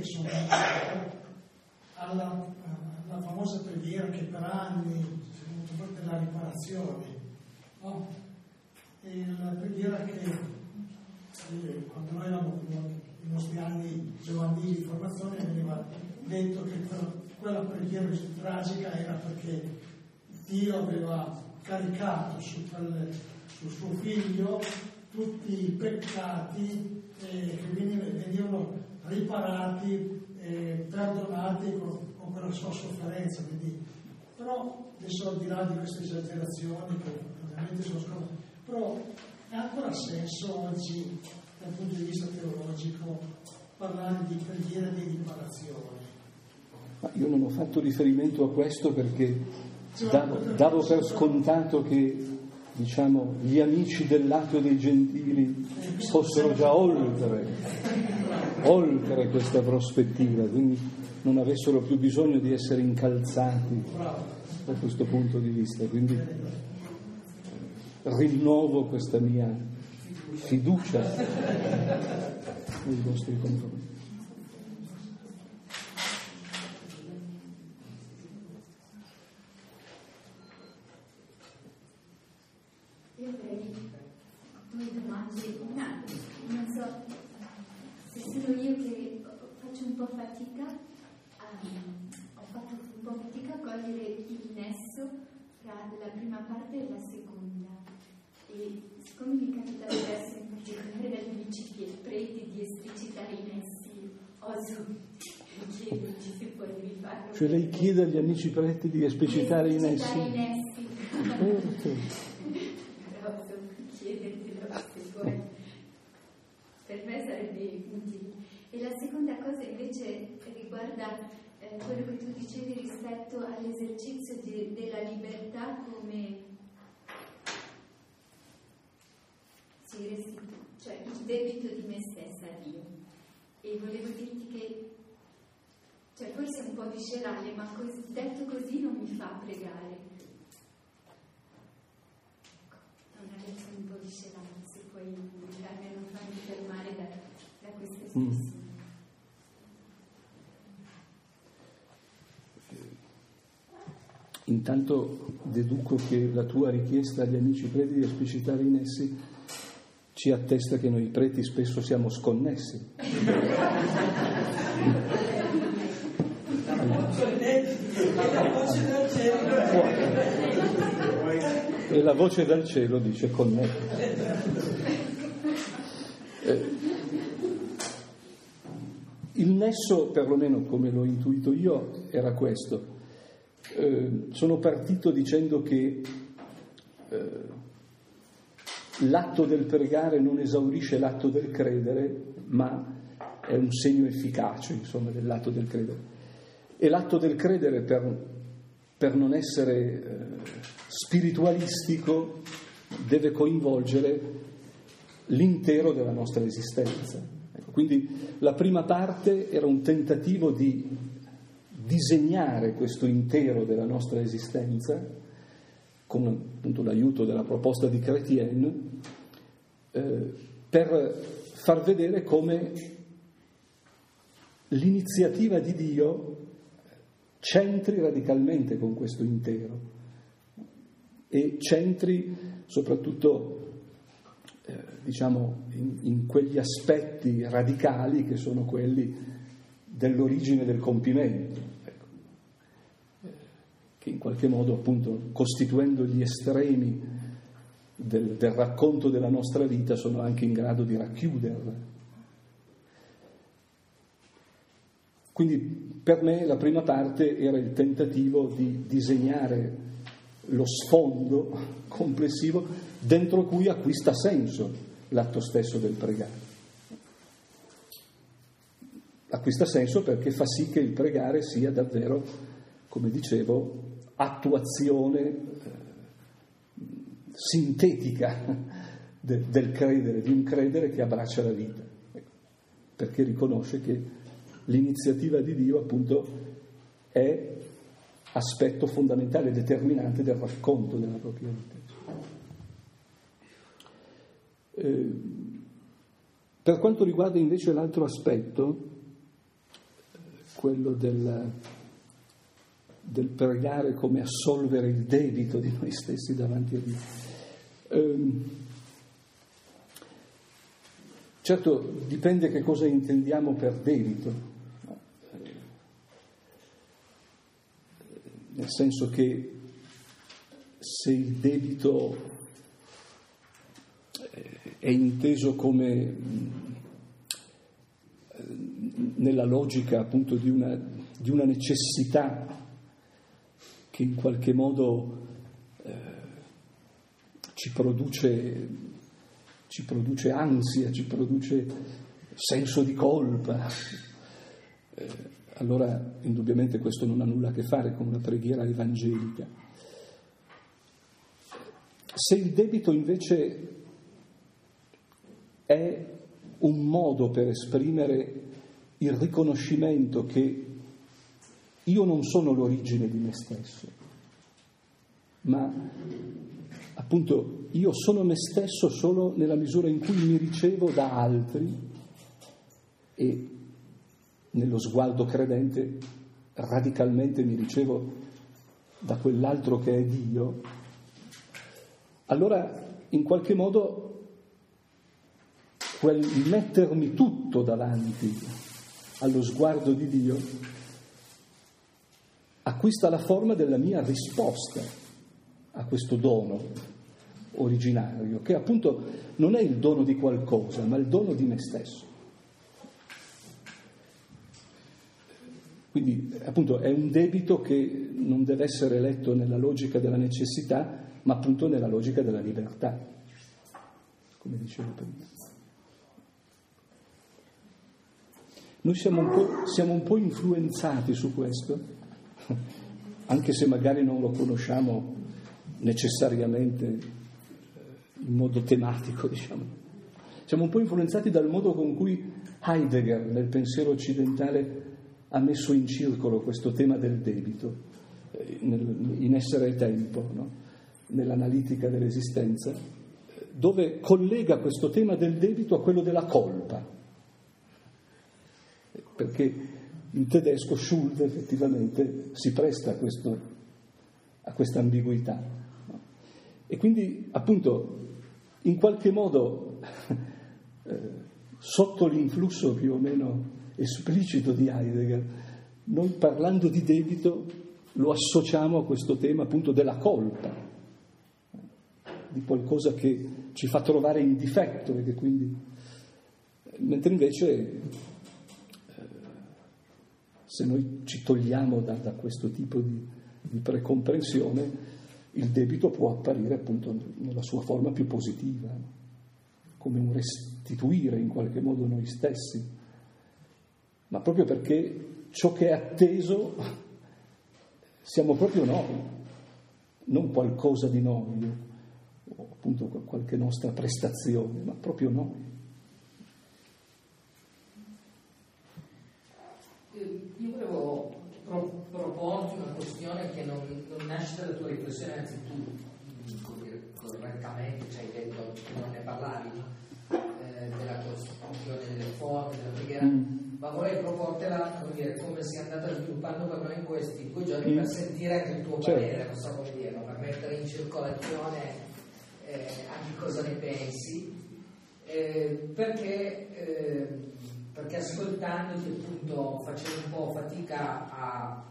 alla famosa preghiera che per anni si è venuta fuori della riparazione, no? E la preghiera che quando noi eravamo i nostri anni giovanili di formazione veniva detto che quella preghiera tragica era perché Dio aveva caricato sul suo figlio tutti i peccati che venivano riparati e perdonati con quella sua sofferenza. Quindi, però adesso al di là di queste esagerazioni che ovviamente sono scomode, però ha ancora senso oggi dal punto di vista teologico parlare di preghiera di riparazione. Ma io non ho fatto riferimento a questo perché davo per scontato che, diciamo, gli amici del lato dei gentili fossero già oltre questa prospettiva, quindi non avessero più bisogno di essere incalzati da questo punto di vista. Quindi rinnovo questa mia fiducia nei vostri confronti. Io avrei due domande, non so, sono io che faccio un po' fatica ho fatto un po' fatica a cogliere il nesso tra la prima parte e la seconda, e siccome mi capita spesso in particolare dagli amici preti di esplicitare i nessi, oso chiederci se puoi rifarlo. Cioè lei chiede agli amici preti di esplicitare i nessi? Però chiedertelo se poi per me sarebbe utile. E la seconda cosa invece riguarda quello che tu dicevi rispetto all'esercizio della libertà come cioè il debito di me stessa a Dio. E volevo dirti che cioè forse è un po' viscerale, ma detto così non mi fa pregare. È una lezione un po' viscerale, se puoi aiutarmi a non farmi fermare da questa espressione. Intanto deduco che la tua richiesta agli amici preti di esplicitare i nessi ci attesta che noi preti spesso siamo sconnessi. E la voce dal cielo dice connetti. Il nesso, perlomeno come l'ho intuito io, era questo. Sono partito dicendo che l'atto del pregare non esaurisce l'atto del credere, ma è un segno efficace, insomma, dell'atto del credere. E l'atto del credere, per non essere spiritualistico, deve coinvolgere l'intero della nostra esistenza. Ecco, quindi la prima parte era un tentativo di disegnare questo intero della nostra esistenza con appunto l'aiuto della proposta di Chrétien, per far vedere come l'iniziativa di Dio c'entri radicalmente con questo intero e c'entri soprattutto diciamo in quegli aspetti radicali che sono quelli dell'origine del compimento, ecco, che in qualche modo appunto costituendo gli estremi del racconto della nostra vita sono anche in grado di racchiuderla. Quindi per me la prima parte era il tentativo di disegnare lo sfondo complessivo dentro cui acquista senso l'atto stesso del pregare. Acquista senso perché fa sì che il pregare sia davvero, come dicevo, attuazione sintetica del credere, di un credere che abbraccia la vita, perché riconosce che l'iniziativa di Dio appunto è aspetto fondamentale, determinante del racconto della propria vita. Per quanto riguarda invece l'altro aspetto, quello del pregare come assolvere il debito di noi stessi davanti a Dio. Certo, dipende che cosa intendiamo per debito, nel senso che se il debito è inteso come nella logica appunto di una necessità che in qualche modo ci produce ansia, ci produce senso di colpa, allora indubbiamente questo non ha nulla a che fare con una preghiera evangelica. Se il debito invece è un modo per esprimere il riconoscimento che io non sono l'origine di me stesso, ma appunto io sono me stesso solo nella misura in cui mi ricevo da altri e nello sguardo credente radicalmente mi ricevo da quell'altro che è Dio, allora in qualche modo quel mettermi tutto davanti allo sguardo di Dio, acquista la forma della mia risposta a questo dono originario, che appunto non è il dono di qualcosa, ma il dono di me stesso. Quindi appunto è un debito che non deve essere letto nella logica della necessità, ma appunto nella logica della libertà, come dicevo prima. Noi siamo un po' influenzati su questo, anche se magari non lo conosciamo necessariamente in modo tematico, diciamo. Siamo un po' influenzati dal modo con cui Heidegger, nel pensiero occidentale, ha messo in circolo questo tema del debito, in Essere e Tempo, no? Nell'analitica dell'esistenza, dove collega questo tema del debito a quello della colpa. Perché in tedesco Schuld effettivamente si presta a questa ambiguità. No? E quindi appunto in qualche modo sotto l'influsso più o meno esplicito di Heidegger, noi parlando di debito lo associamo a questo tema appunto della colpa, di qualcosa che ci fa trovare in difetto e che quindi, mentre invece se noi ci togliamo da questo tipo di precomprensione, il debito può apparire appunto nella sua forma più positiva, no? Come un restituire in qualche modo noi stessi, ma proprio perché ciò che è atteso siamo proprio noi, non qualcosa di noi, o appunto qualche nostra prestazione, ma proprio noi. Io volevo proporti una questione che non nasce dalla tua riflessione, anzi tu correttamente ci hai detto che non ne parlavi, della costruzione delle forme, della preghiera, ma vorrei proportela come si è andata sviluppando per noi in questi 2 giorni per sentire anche il tuo parere, non so come dirlo, per mettere in circolazione anche cosa ne pensi, perché ascoltandoti appunto facevo un po' fatica a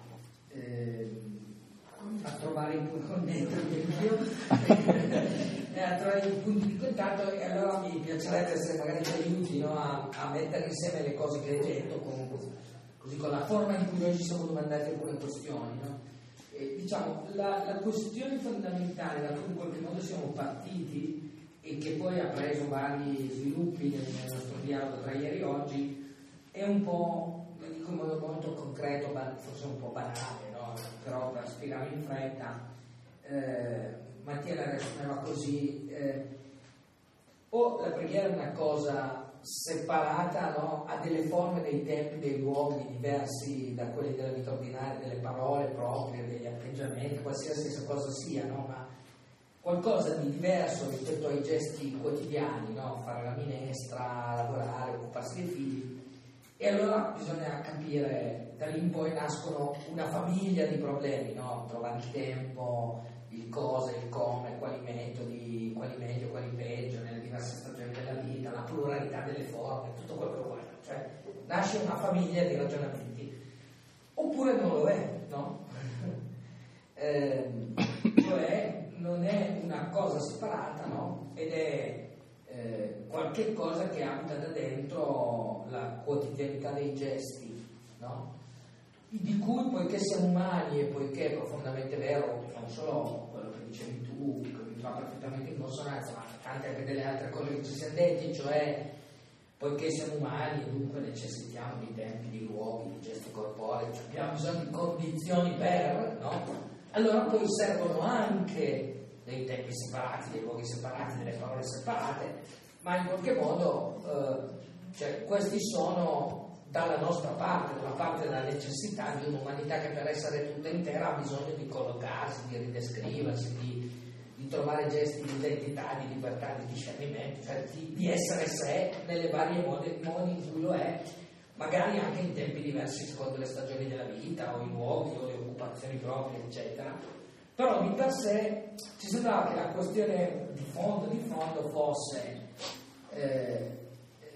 trovare i punti a trovare i punti di contatto, e allora mi piacerebbe se magari ti aiuti, no, a mettere insieme le cose che hai detto così con la forma in cui noi ci siamo domandati alcune questioni, no? Diciamo la questione fondamentale da cui in qualche modo siamo partiti e che poi ha preso vari sviluppi nel nostro dialogo tra ieri e oggi è un po', lo dico in modo molto concreto, forse un po' banale, no? Però per spiegarlo in fretta, Mattia la riassumeva così, o la preghiera è una cosa separata, no? Ha delle forme, dei tempi, dei luoghi diversi da quelli della vita ordinaria, delle parole proprie, degli atteggiamenti, qualsiasi cosa sia, no? Ma qualcosa di diverso rispetto ai gesti quotidiani, no? Fare la minestra, lavorare, occuparsi dei figli. E allora bisogna capire, da lì in poi nascono una famiglia di problemi, no? Trovare il tempo, il cosa, il come, quali metodi, quali meglio, quali peggio, nelle diverse stagioni della vita, la pluralità delle forme, tutto quello che vuoi. Cioè, nasce una famiglia di ragionamenti. Oppure non lo è, no? Cioè, non è una cosa separata, no? Ed è qualche cosa che abita da dentro la quotidianità dei gesti, no? Di cui, poiché siamo umani e poiché è profondamente vero, non solo quello che dicevi tu, che mi fa perfettamente in consonanza, ma tante anche delle altre cose che ci siamo detti, cioè poiché siamo umani e dunque necessitiamo di tempi, di luoghi, di gesti corporei, cioè abbiamo bisogno di condizioni per, no? Allora poi servono anche dei tempi separati, dei luoghi separati, delle parole separate, ma in qualche modo cioè, questi sono dalla nostra parte, dalla parte della necessità di un'umanità che per essere tutta intera ha bisogno di collocarsi, di ridescriversi, di trovare gesti di identità, di libertà, di discernimento, cioè di essere sé nelle varie modi in cui lo è, magari anche in tempi diversi secondo le stagioni della vita o i luoghi o le occupazioni proprie, eccetera. Però di per sé ci sembrava che la questione di fondo fosse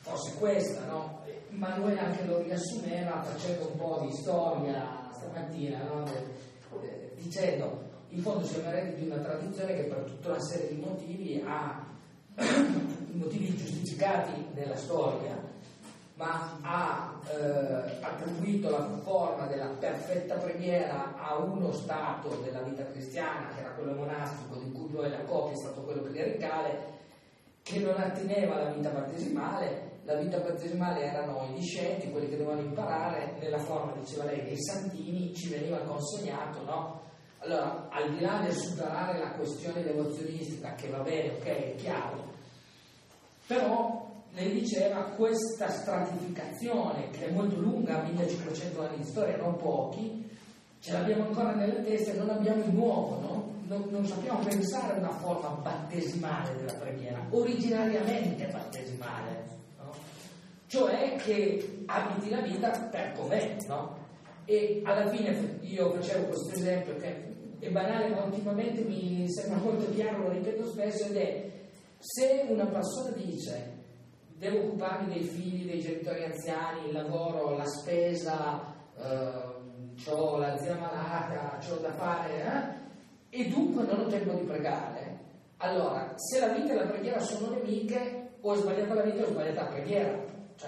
fosse questa, no? Manuele anche lo riassumeva facendo un po' di storia stamattina, no? Dicendo in fondo siamo eredi di una tradizione che per tutta una serie di motivi ha motivi giustificati nella storia, ma ha attribuito la forma della perfetta preghiera a uno stato della vita cristiana, che era quello monastico, di cui poi la copia è stato quello clericale, che non atteneva alla vita battesimale. La vita battesimale erano i discepoli, quelli che dovevano imparare, nella forma, diceva lei, dei santini, ci veniva consegnato, no? Allora, al di là del superare la questione devozionistica, che va bene, ok, è chiaro, però lei diceva questa stratificazione, che è molto lunga, 1500 anni di storia, non pochi, ce l'abbiamo ancora nella testa e non abbiamo il nuovo, no? Non sappiamo pensare a una forma battesimale della preghiera, originariamente battesimale, no? Cioè che abiti la vita per com'è, no? E alla fine io facevo questo esempio che è banale, ma ultimamente mi sembra molto chiaro, lo ripeto spesso, ed è: se una persona dice devo occuparmi dei figli, dei genitori anziani, il lavoro, la spesa, c'ho la zia malata, c'ho da fare, e dunque non ho tempo di pregare, allora se la vita e la preghiera sono nemiche, o è sbagliata la vita o è sbagliata la preghiera. Cioè,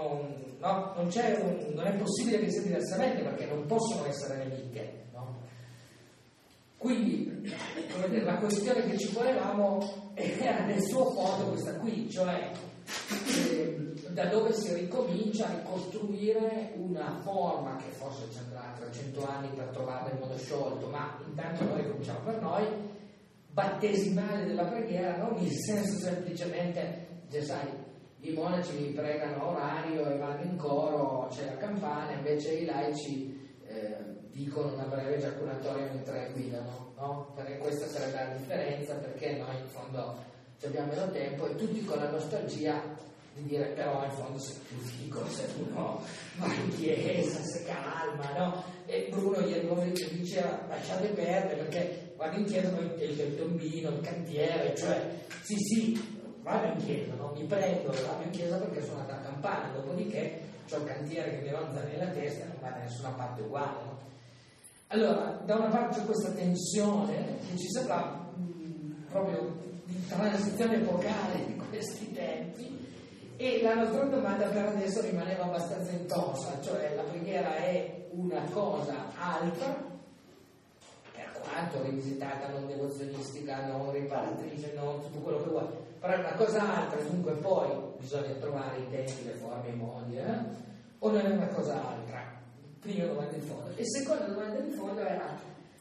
non è possibile che sia diversamente, perché non possono essere nemiche, no? Quindi, come dire, la questione che ci ponevamo era nel suo fondo questa qui, cioè da dove si ricomincia a ricostruire una forma che forse ci andrà 300 anni per trovarla in modo sciolto, ma intanto noi cominciamo per noi, battesimale della preghiera, non in senso semplicemente, sai, i monaci pregano a orario e vanno in coro, c'è la campana, invece i laici dicono una breve giaculatoria mentre guidano, no? Perché questa sarebbe la differenza, perché noi in fondo abbiamo meno tempo e tutti con la nostalgia di dire però in fondo se più piccolo, se uno va in chiesa, si calma, no? E Bruno ieri pomeriggio diceva lasciate perdere, perché vado in chiesa poi il tombino, il cantiere, cioè sì, vado in chiesa, no? Mi prendo, vado in chiesa perché sono andata a campana, dopodiché c'ho il cantiere che mi ronza nella testa e non va da nessuna parte uguale, no? Allora, da una parte c'è questa tensione che ci sembra proprio di transizione epocale di questi tempi, e la nostra domanda per adesso rimaneva abbastanza intonsa, cioè la preghiera è una cosa altra, per quanto rivisitata, non devozionistica, non riparatrice, non tutto quello che vuoi, però è una cosa altra, dunque poi bisogna trovare i tempi, le forme, i modi, o non è una cosa altra? Prima domanda di fondo. E seconda domanda di fondo era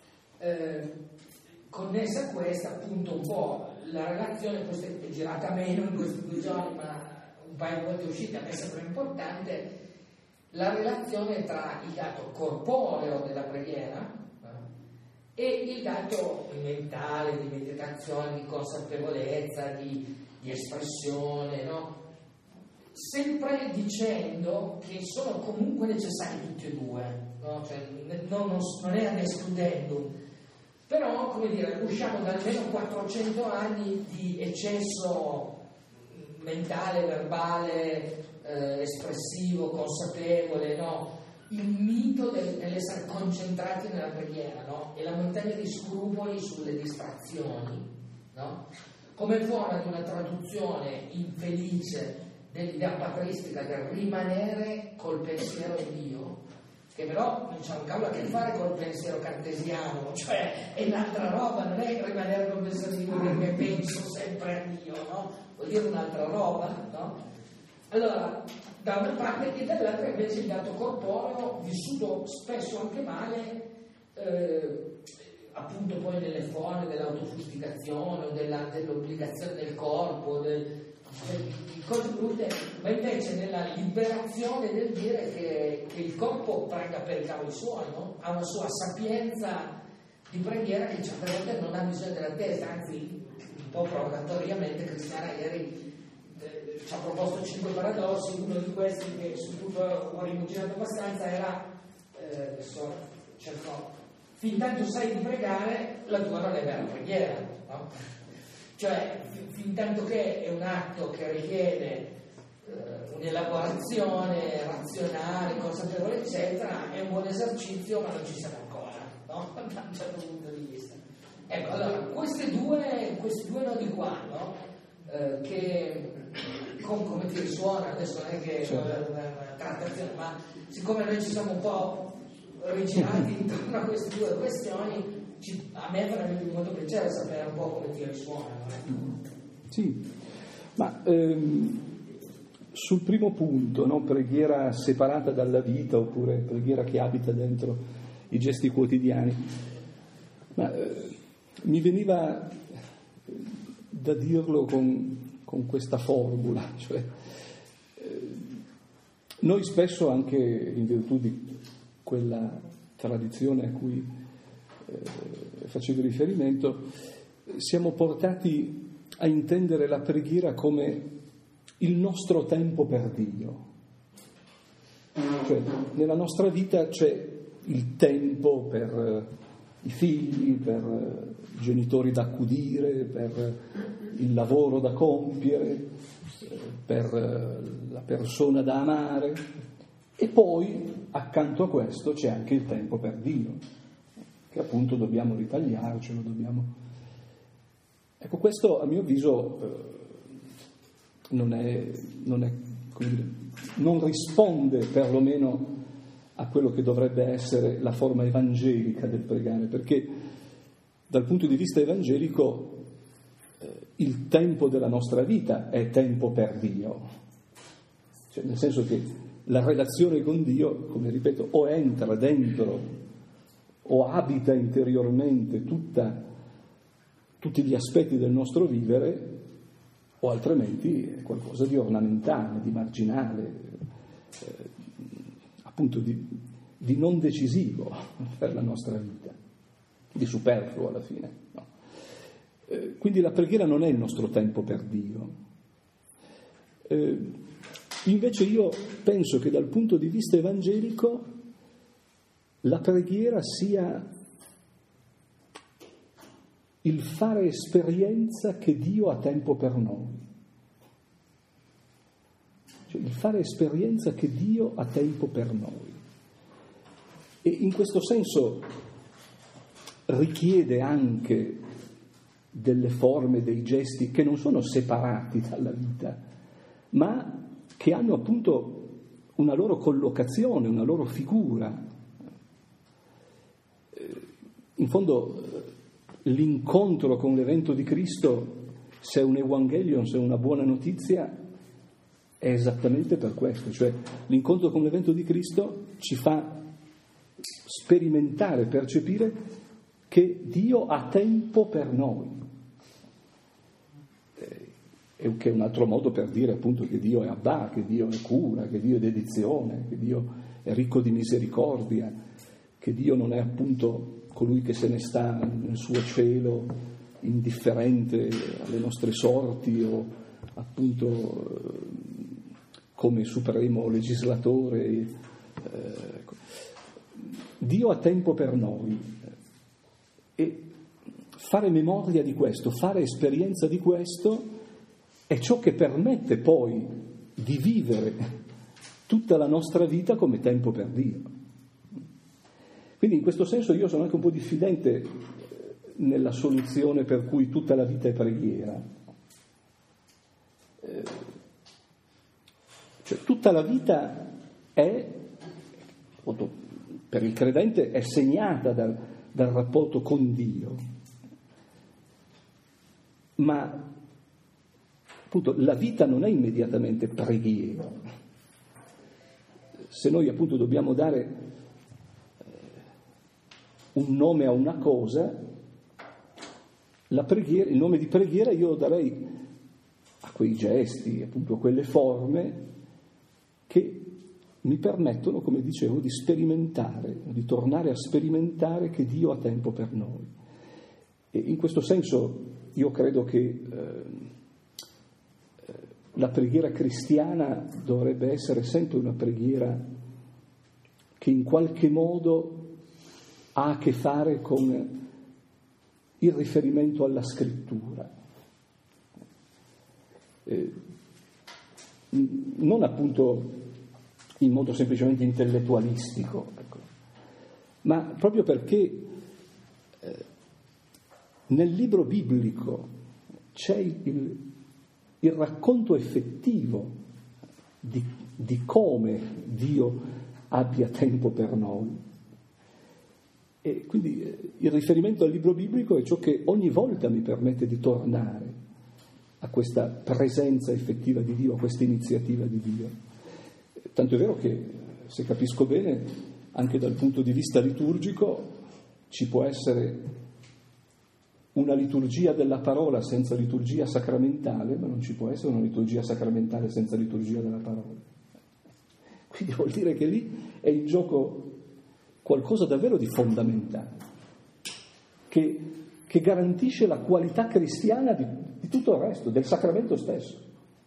connessa a questa, appunto, un po' la relazione, questa è girata meno in questi 2 giorni, ma un paio di volte è uscita, a me sembra importante, la relazione tra il dato corporeo della preghiera e il dato mentale, di meditazione, di consapevolezza, di espressione, no? Sempre dicendo che sono comunque necessari tutti e due, no? Cioè, non è ad escludendum, però, come dire, usciamo da almeno 400 anni di eccesso mentale, verbale, espressivo, consapevole, no? Il mito dell'essere concentrati nella preghiera, no? E la montagna di scrupoli sulle distrazioni, no? Come forma di una traduzione infelice dell'idea patristica del rimanere col pensiero di Dio, che però non c'ha un cavolo a che fare col pensiero cartesiano, cioè è un'altra roba, non è rimanere col pensiero di Dio perché penso sempre a Dio, no? Vuol dire un'altra roba, no? Allora, da una parte e dall'altra invece il dato corporeo, vissuto spesso anche male, appunto poi nelle forme dell'autofustigazione o dell'obbligazione del corpo, di cose brutte, ma invece nella liberazione del dire che il corpo prega per i cavoli suoi, no? Ha una sua sapienza di preghiera che certe volte non ha bisogno della testa, anzi un po' provocatoriamente Cristiana ieri ci ha proposto 5 paradossi, uno di questi che su tutto ho rimuginato abbastanza era adesso cerco, fin tanto sai di pregare la tua non è vera preghiera, no? Cioè fin tanto che è un atto che richiede un'elaborazione razionale, consapevole, eccetera, è un buon esercizio, ma non ci siamo ancora, no? Da un certo punto di vista. Ecco, allora, questi due nodi qua, no? Che come ti risuona, adesso non è che è una trattazione, ma siccome noi ci siamo un po' rigirati intorno a queste due questioni, a me farebbe molto piacere sapere un po' come ti risuonano. Sì, ma sul primo punto, no? Preghiera separata dalla vita oppure preghiera che abita dentro i gesti quotidiani, ma mi veniva da dirlo con questa formula, cioè noi spesso, anche in virtù di quella tradizione a cui facevo riferimento, siamo portati a intendere la preghiera come il nostro tempo per Dio. Cioè, nella nostra vita c'è il tempo per i figli, per i genitori da accudire, per il lavoro da compiere, per la persona da amare, e poi accanto a questo c'è anche il tempo per Dio, che appunto dobbiamo ritagliarcelo, Ecco, questo a mio avviso non come dire, non risponde perlomeno a quello che dovrebbe essere la forma evangelica del pregare, perché dal punto di vista evangelico il tempo della nostra vita è tempo per Dio, cioè, nel senso che la relazione con Dio, come ripeto, o entra dentro o abita interiormente tutti gli aspetti del nostro vivere, o altrimenti è qualcosa di ornamentale, di marginale, appunto di non decisivo per la nostra vita, di superfluo alla fine. No? Quindi la preghiera non è il nostro tempo per Dio. Invece io penso che dal punto di vista evangelico la preghiera sia il fare esperienza che Dio ha tempo per noi. Cioè, il fare esperienza che Dio ha tempo per noi. E in questo senso richiede anche delle forme, dei gesti che non sono separati dalla vita, ma che hanno appunto una loro collocazione, una loro figura. In fondo l'incontro con l'evento di Cristo, se è un evangelion, se è una buona notizia, è esattamente per questo, cioè l'incontro con l'evento di Cristo ci fa sperimentare, percepire che Dio ha tempo per noi, e che è un altro modo per dire appunto che Dio è Abba, che Dio è cura, che Dio è dedizione, che Dio è ricco di misericordia, che Dio non è appunto colui che se ne sta nel suo cielo indifferente alle nostre sorti o appunto come supremo legislatore. Dio ha tempo per noi e fare memoria di questo, fare esperienza di questo è ciò che permette poi di vivere tutta la nostra vita come tempo per Dio. Quindi in questo senso io sono anche un po' diffidente nella soluzione per cui tutta la vita è preghiera. Cioè tutta la vita è, per il credente, è segnata dal rapporto con Dio. Ma appunto la vita non è immediatamente preghiera. Se noi appunto dobbiamo dare un nome a una cosa, la preghiera, il nome di preghiera io lo darei a quei gesti, appunto a quelle forme che mi permettono, come dicevo, di sperimentare, di tornare a sperimentare che Dio ha tempo per noi. E in questo senso io credo che la preghiera cristiana dovrebbe essere sempre una preghiera che in qualche modo ha a che fare con il riferimento alla scrittura. non appunto in modo semplicemente intellettualistico, ecco, ma proprio perché nel libro biblico c'è il racconto effettivo di come Dio abbia tempo per noi. E quindi il riferimento al libro biblico è ciò che ogni volta mi permette di tornare a questa presenza effettiva di Dio, a questa iniziativa di Dio. Tanto è vero che, se capisco bene, anche dal punto di vista liturgico ci può essere una liturgia della parola senza liturgia sacramentale, ma non ci può essere una liturgia sacramentale senza liturgia della parola. Quindi vuol dire che lì è in gioco qualcosa davvero di fondamentale, che garantisce la qualità cristiana di tutto il resto, del sacramento stesso.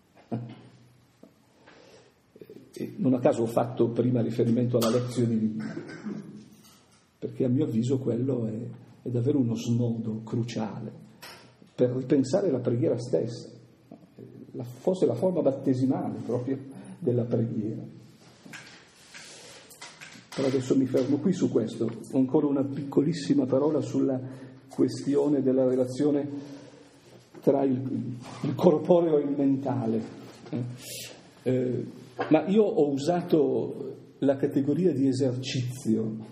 E non a caso ho fatto prima riferimento alla lezione divina, perché a mio avviso quello è davvero uno snodo cruciale per ripensare la preghiera stessa, forse la forma battesimale proprio della preghiera. Però adesso mi fermo qui su questo. Ancora una piccolissima parola sulla questione della relazione tra il corporeo e il mentale. Ma io ho usato la categoria di esercizio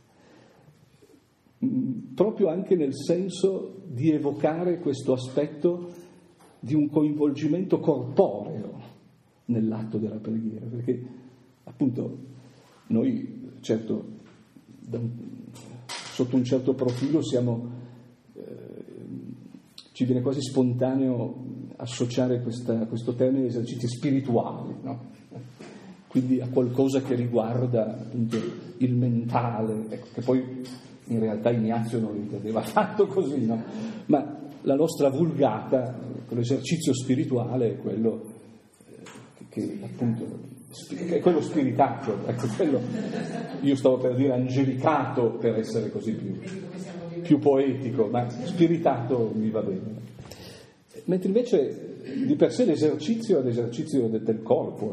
proprio anche nel senso di evocare questo aspetto di un coinvolgimento corporeo nell'atto della preghiera, perché appunto noi, certo, sotto un certo profilo ci viene quasi spontaneo associare questo termine di esercizi spirituali, no? Quindi a qualcosa che riguarda appunto il mentale, ecco, che poi in realtà Ignazio non lo intendeva affatto così, no? Ma la nostra vulgata, l'esercizio spirituale è quello che appunto è quello spiritato, ecco, quello io stavo per dire angelicato per essere così più poetico, ma spiritato mi va bene. Mentre invece di per sé l'esercizio è l'esercizio del corpo,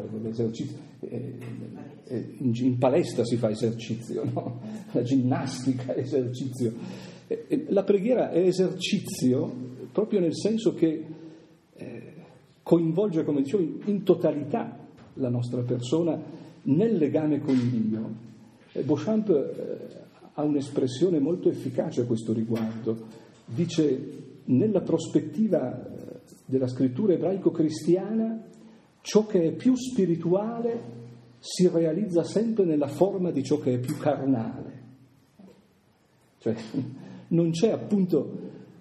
in palestra si fa esercizio, no? La ginnastica è esercizio. La preghiera è esercizio proprio nel senso che coinvolge, come dicevo, in totalità la nostra persona nel legame con Dio. Beauchamp ha un'espressione molto efficace a questo riguardo. Dice: nella prospettiva della scrittura ebraico-cristiana, ciò che è più spirituale si realizza sempre nella forma di ciò che è più carnale. Cioè, non c'è appunto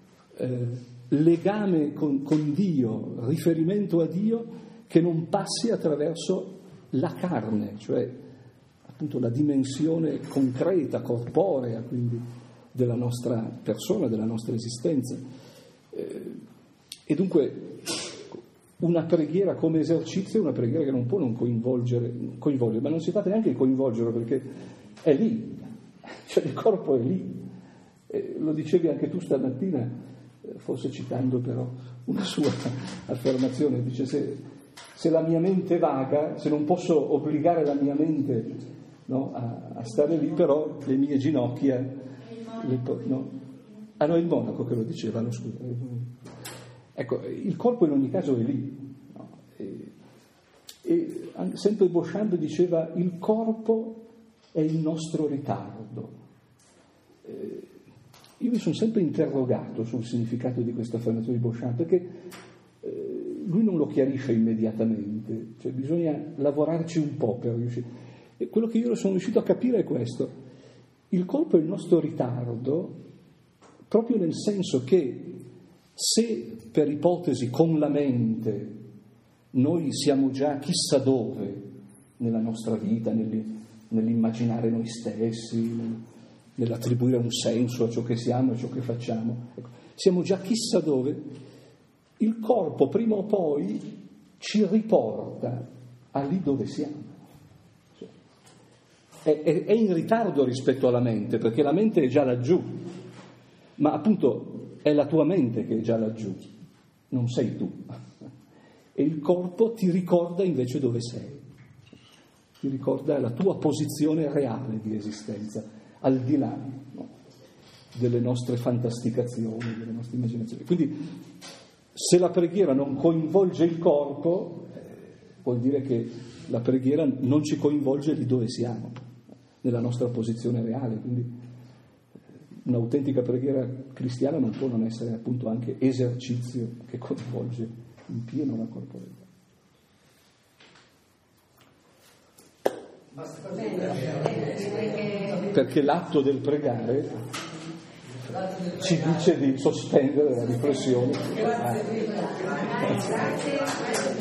legame con Dio, riferimento a Dio, che non passi attraverso la carne, cioè appunto la dimensione concreta, corporea, quindi della nostra persona, della nostra esistenza. E dunque una preghiera come esercizio è una preghiera che non può non coinvolgere, ma non si tratta neanche di coinvolgerlo, perché è lì, cioè il corpo è lì. Lo dicevi anche tu stamattina, forse citando però una sua affermazione, dice: se la mia mente vaga, se non posso obbligare la mia mente, no, a stare lì, però le mie ginocchia no? Ah no, il monaco che lo diceva, no, scusa. Ecco, il corpo in ogni caso è lì, no? E sempre Beauchamp diceva: il corpo è il nostro ritardo. Io mi sono sempre interrogato sul significato di questa affermazione di Beauchamp, perché lui non lo chiarisce immediatamente, cioè bisogna lavorarci un po' per riuscire. E quello che io sono riuscito a capire è questo: il corpo è il nostro ritardo, proprio nel senso che se per ipotesi con la mente noi siamo già chissà dove nella nostra vita, nell'immaginare noi stessi, nell'attribuire un senso a ciò che siamo e a ciò che facciamo, ecco, siamo già chissà dove, il corpo prima o poi ci riporta a lì dove siamo. È in ritardo rispetto alla mente, perché la mente è già laggiù, ma appunto è la tua mente che è già laggiù, non sei tu. e il corpo ti ricorda invece dove sei, ti ricorda la tua posizione reale di esistenza, al di là, no, delle nostre fantasticazioni, delle nostre immaginazioni. Quindi se la preghiera non coinvolge il corpo, vuol dire che la preghiera non ci coinvolge lì dove siamo, nella nostra posizione reale. Quindi un'autentica preghiera cristiana non può non essere appunto anche esercizio che coinvolge in pieno la corporeità. Perché l'atto del pregare ci dice di sospendere la riflessione. Grazie.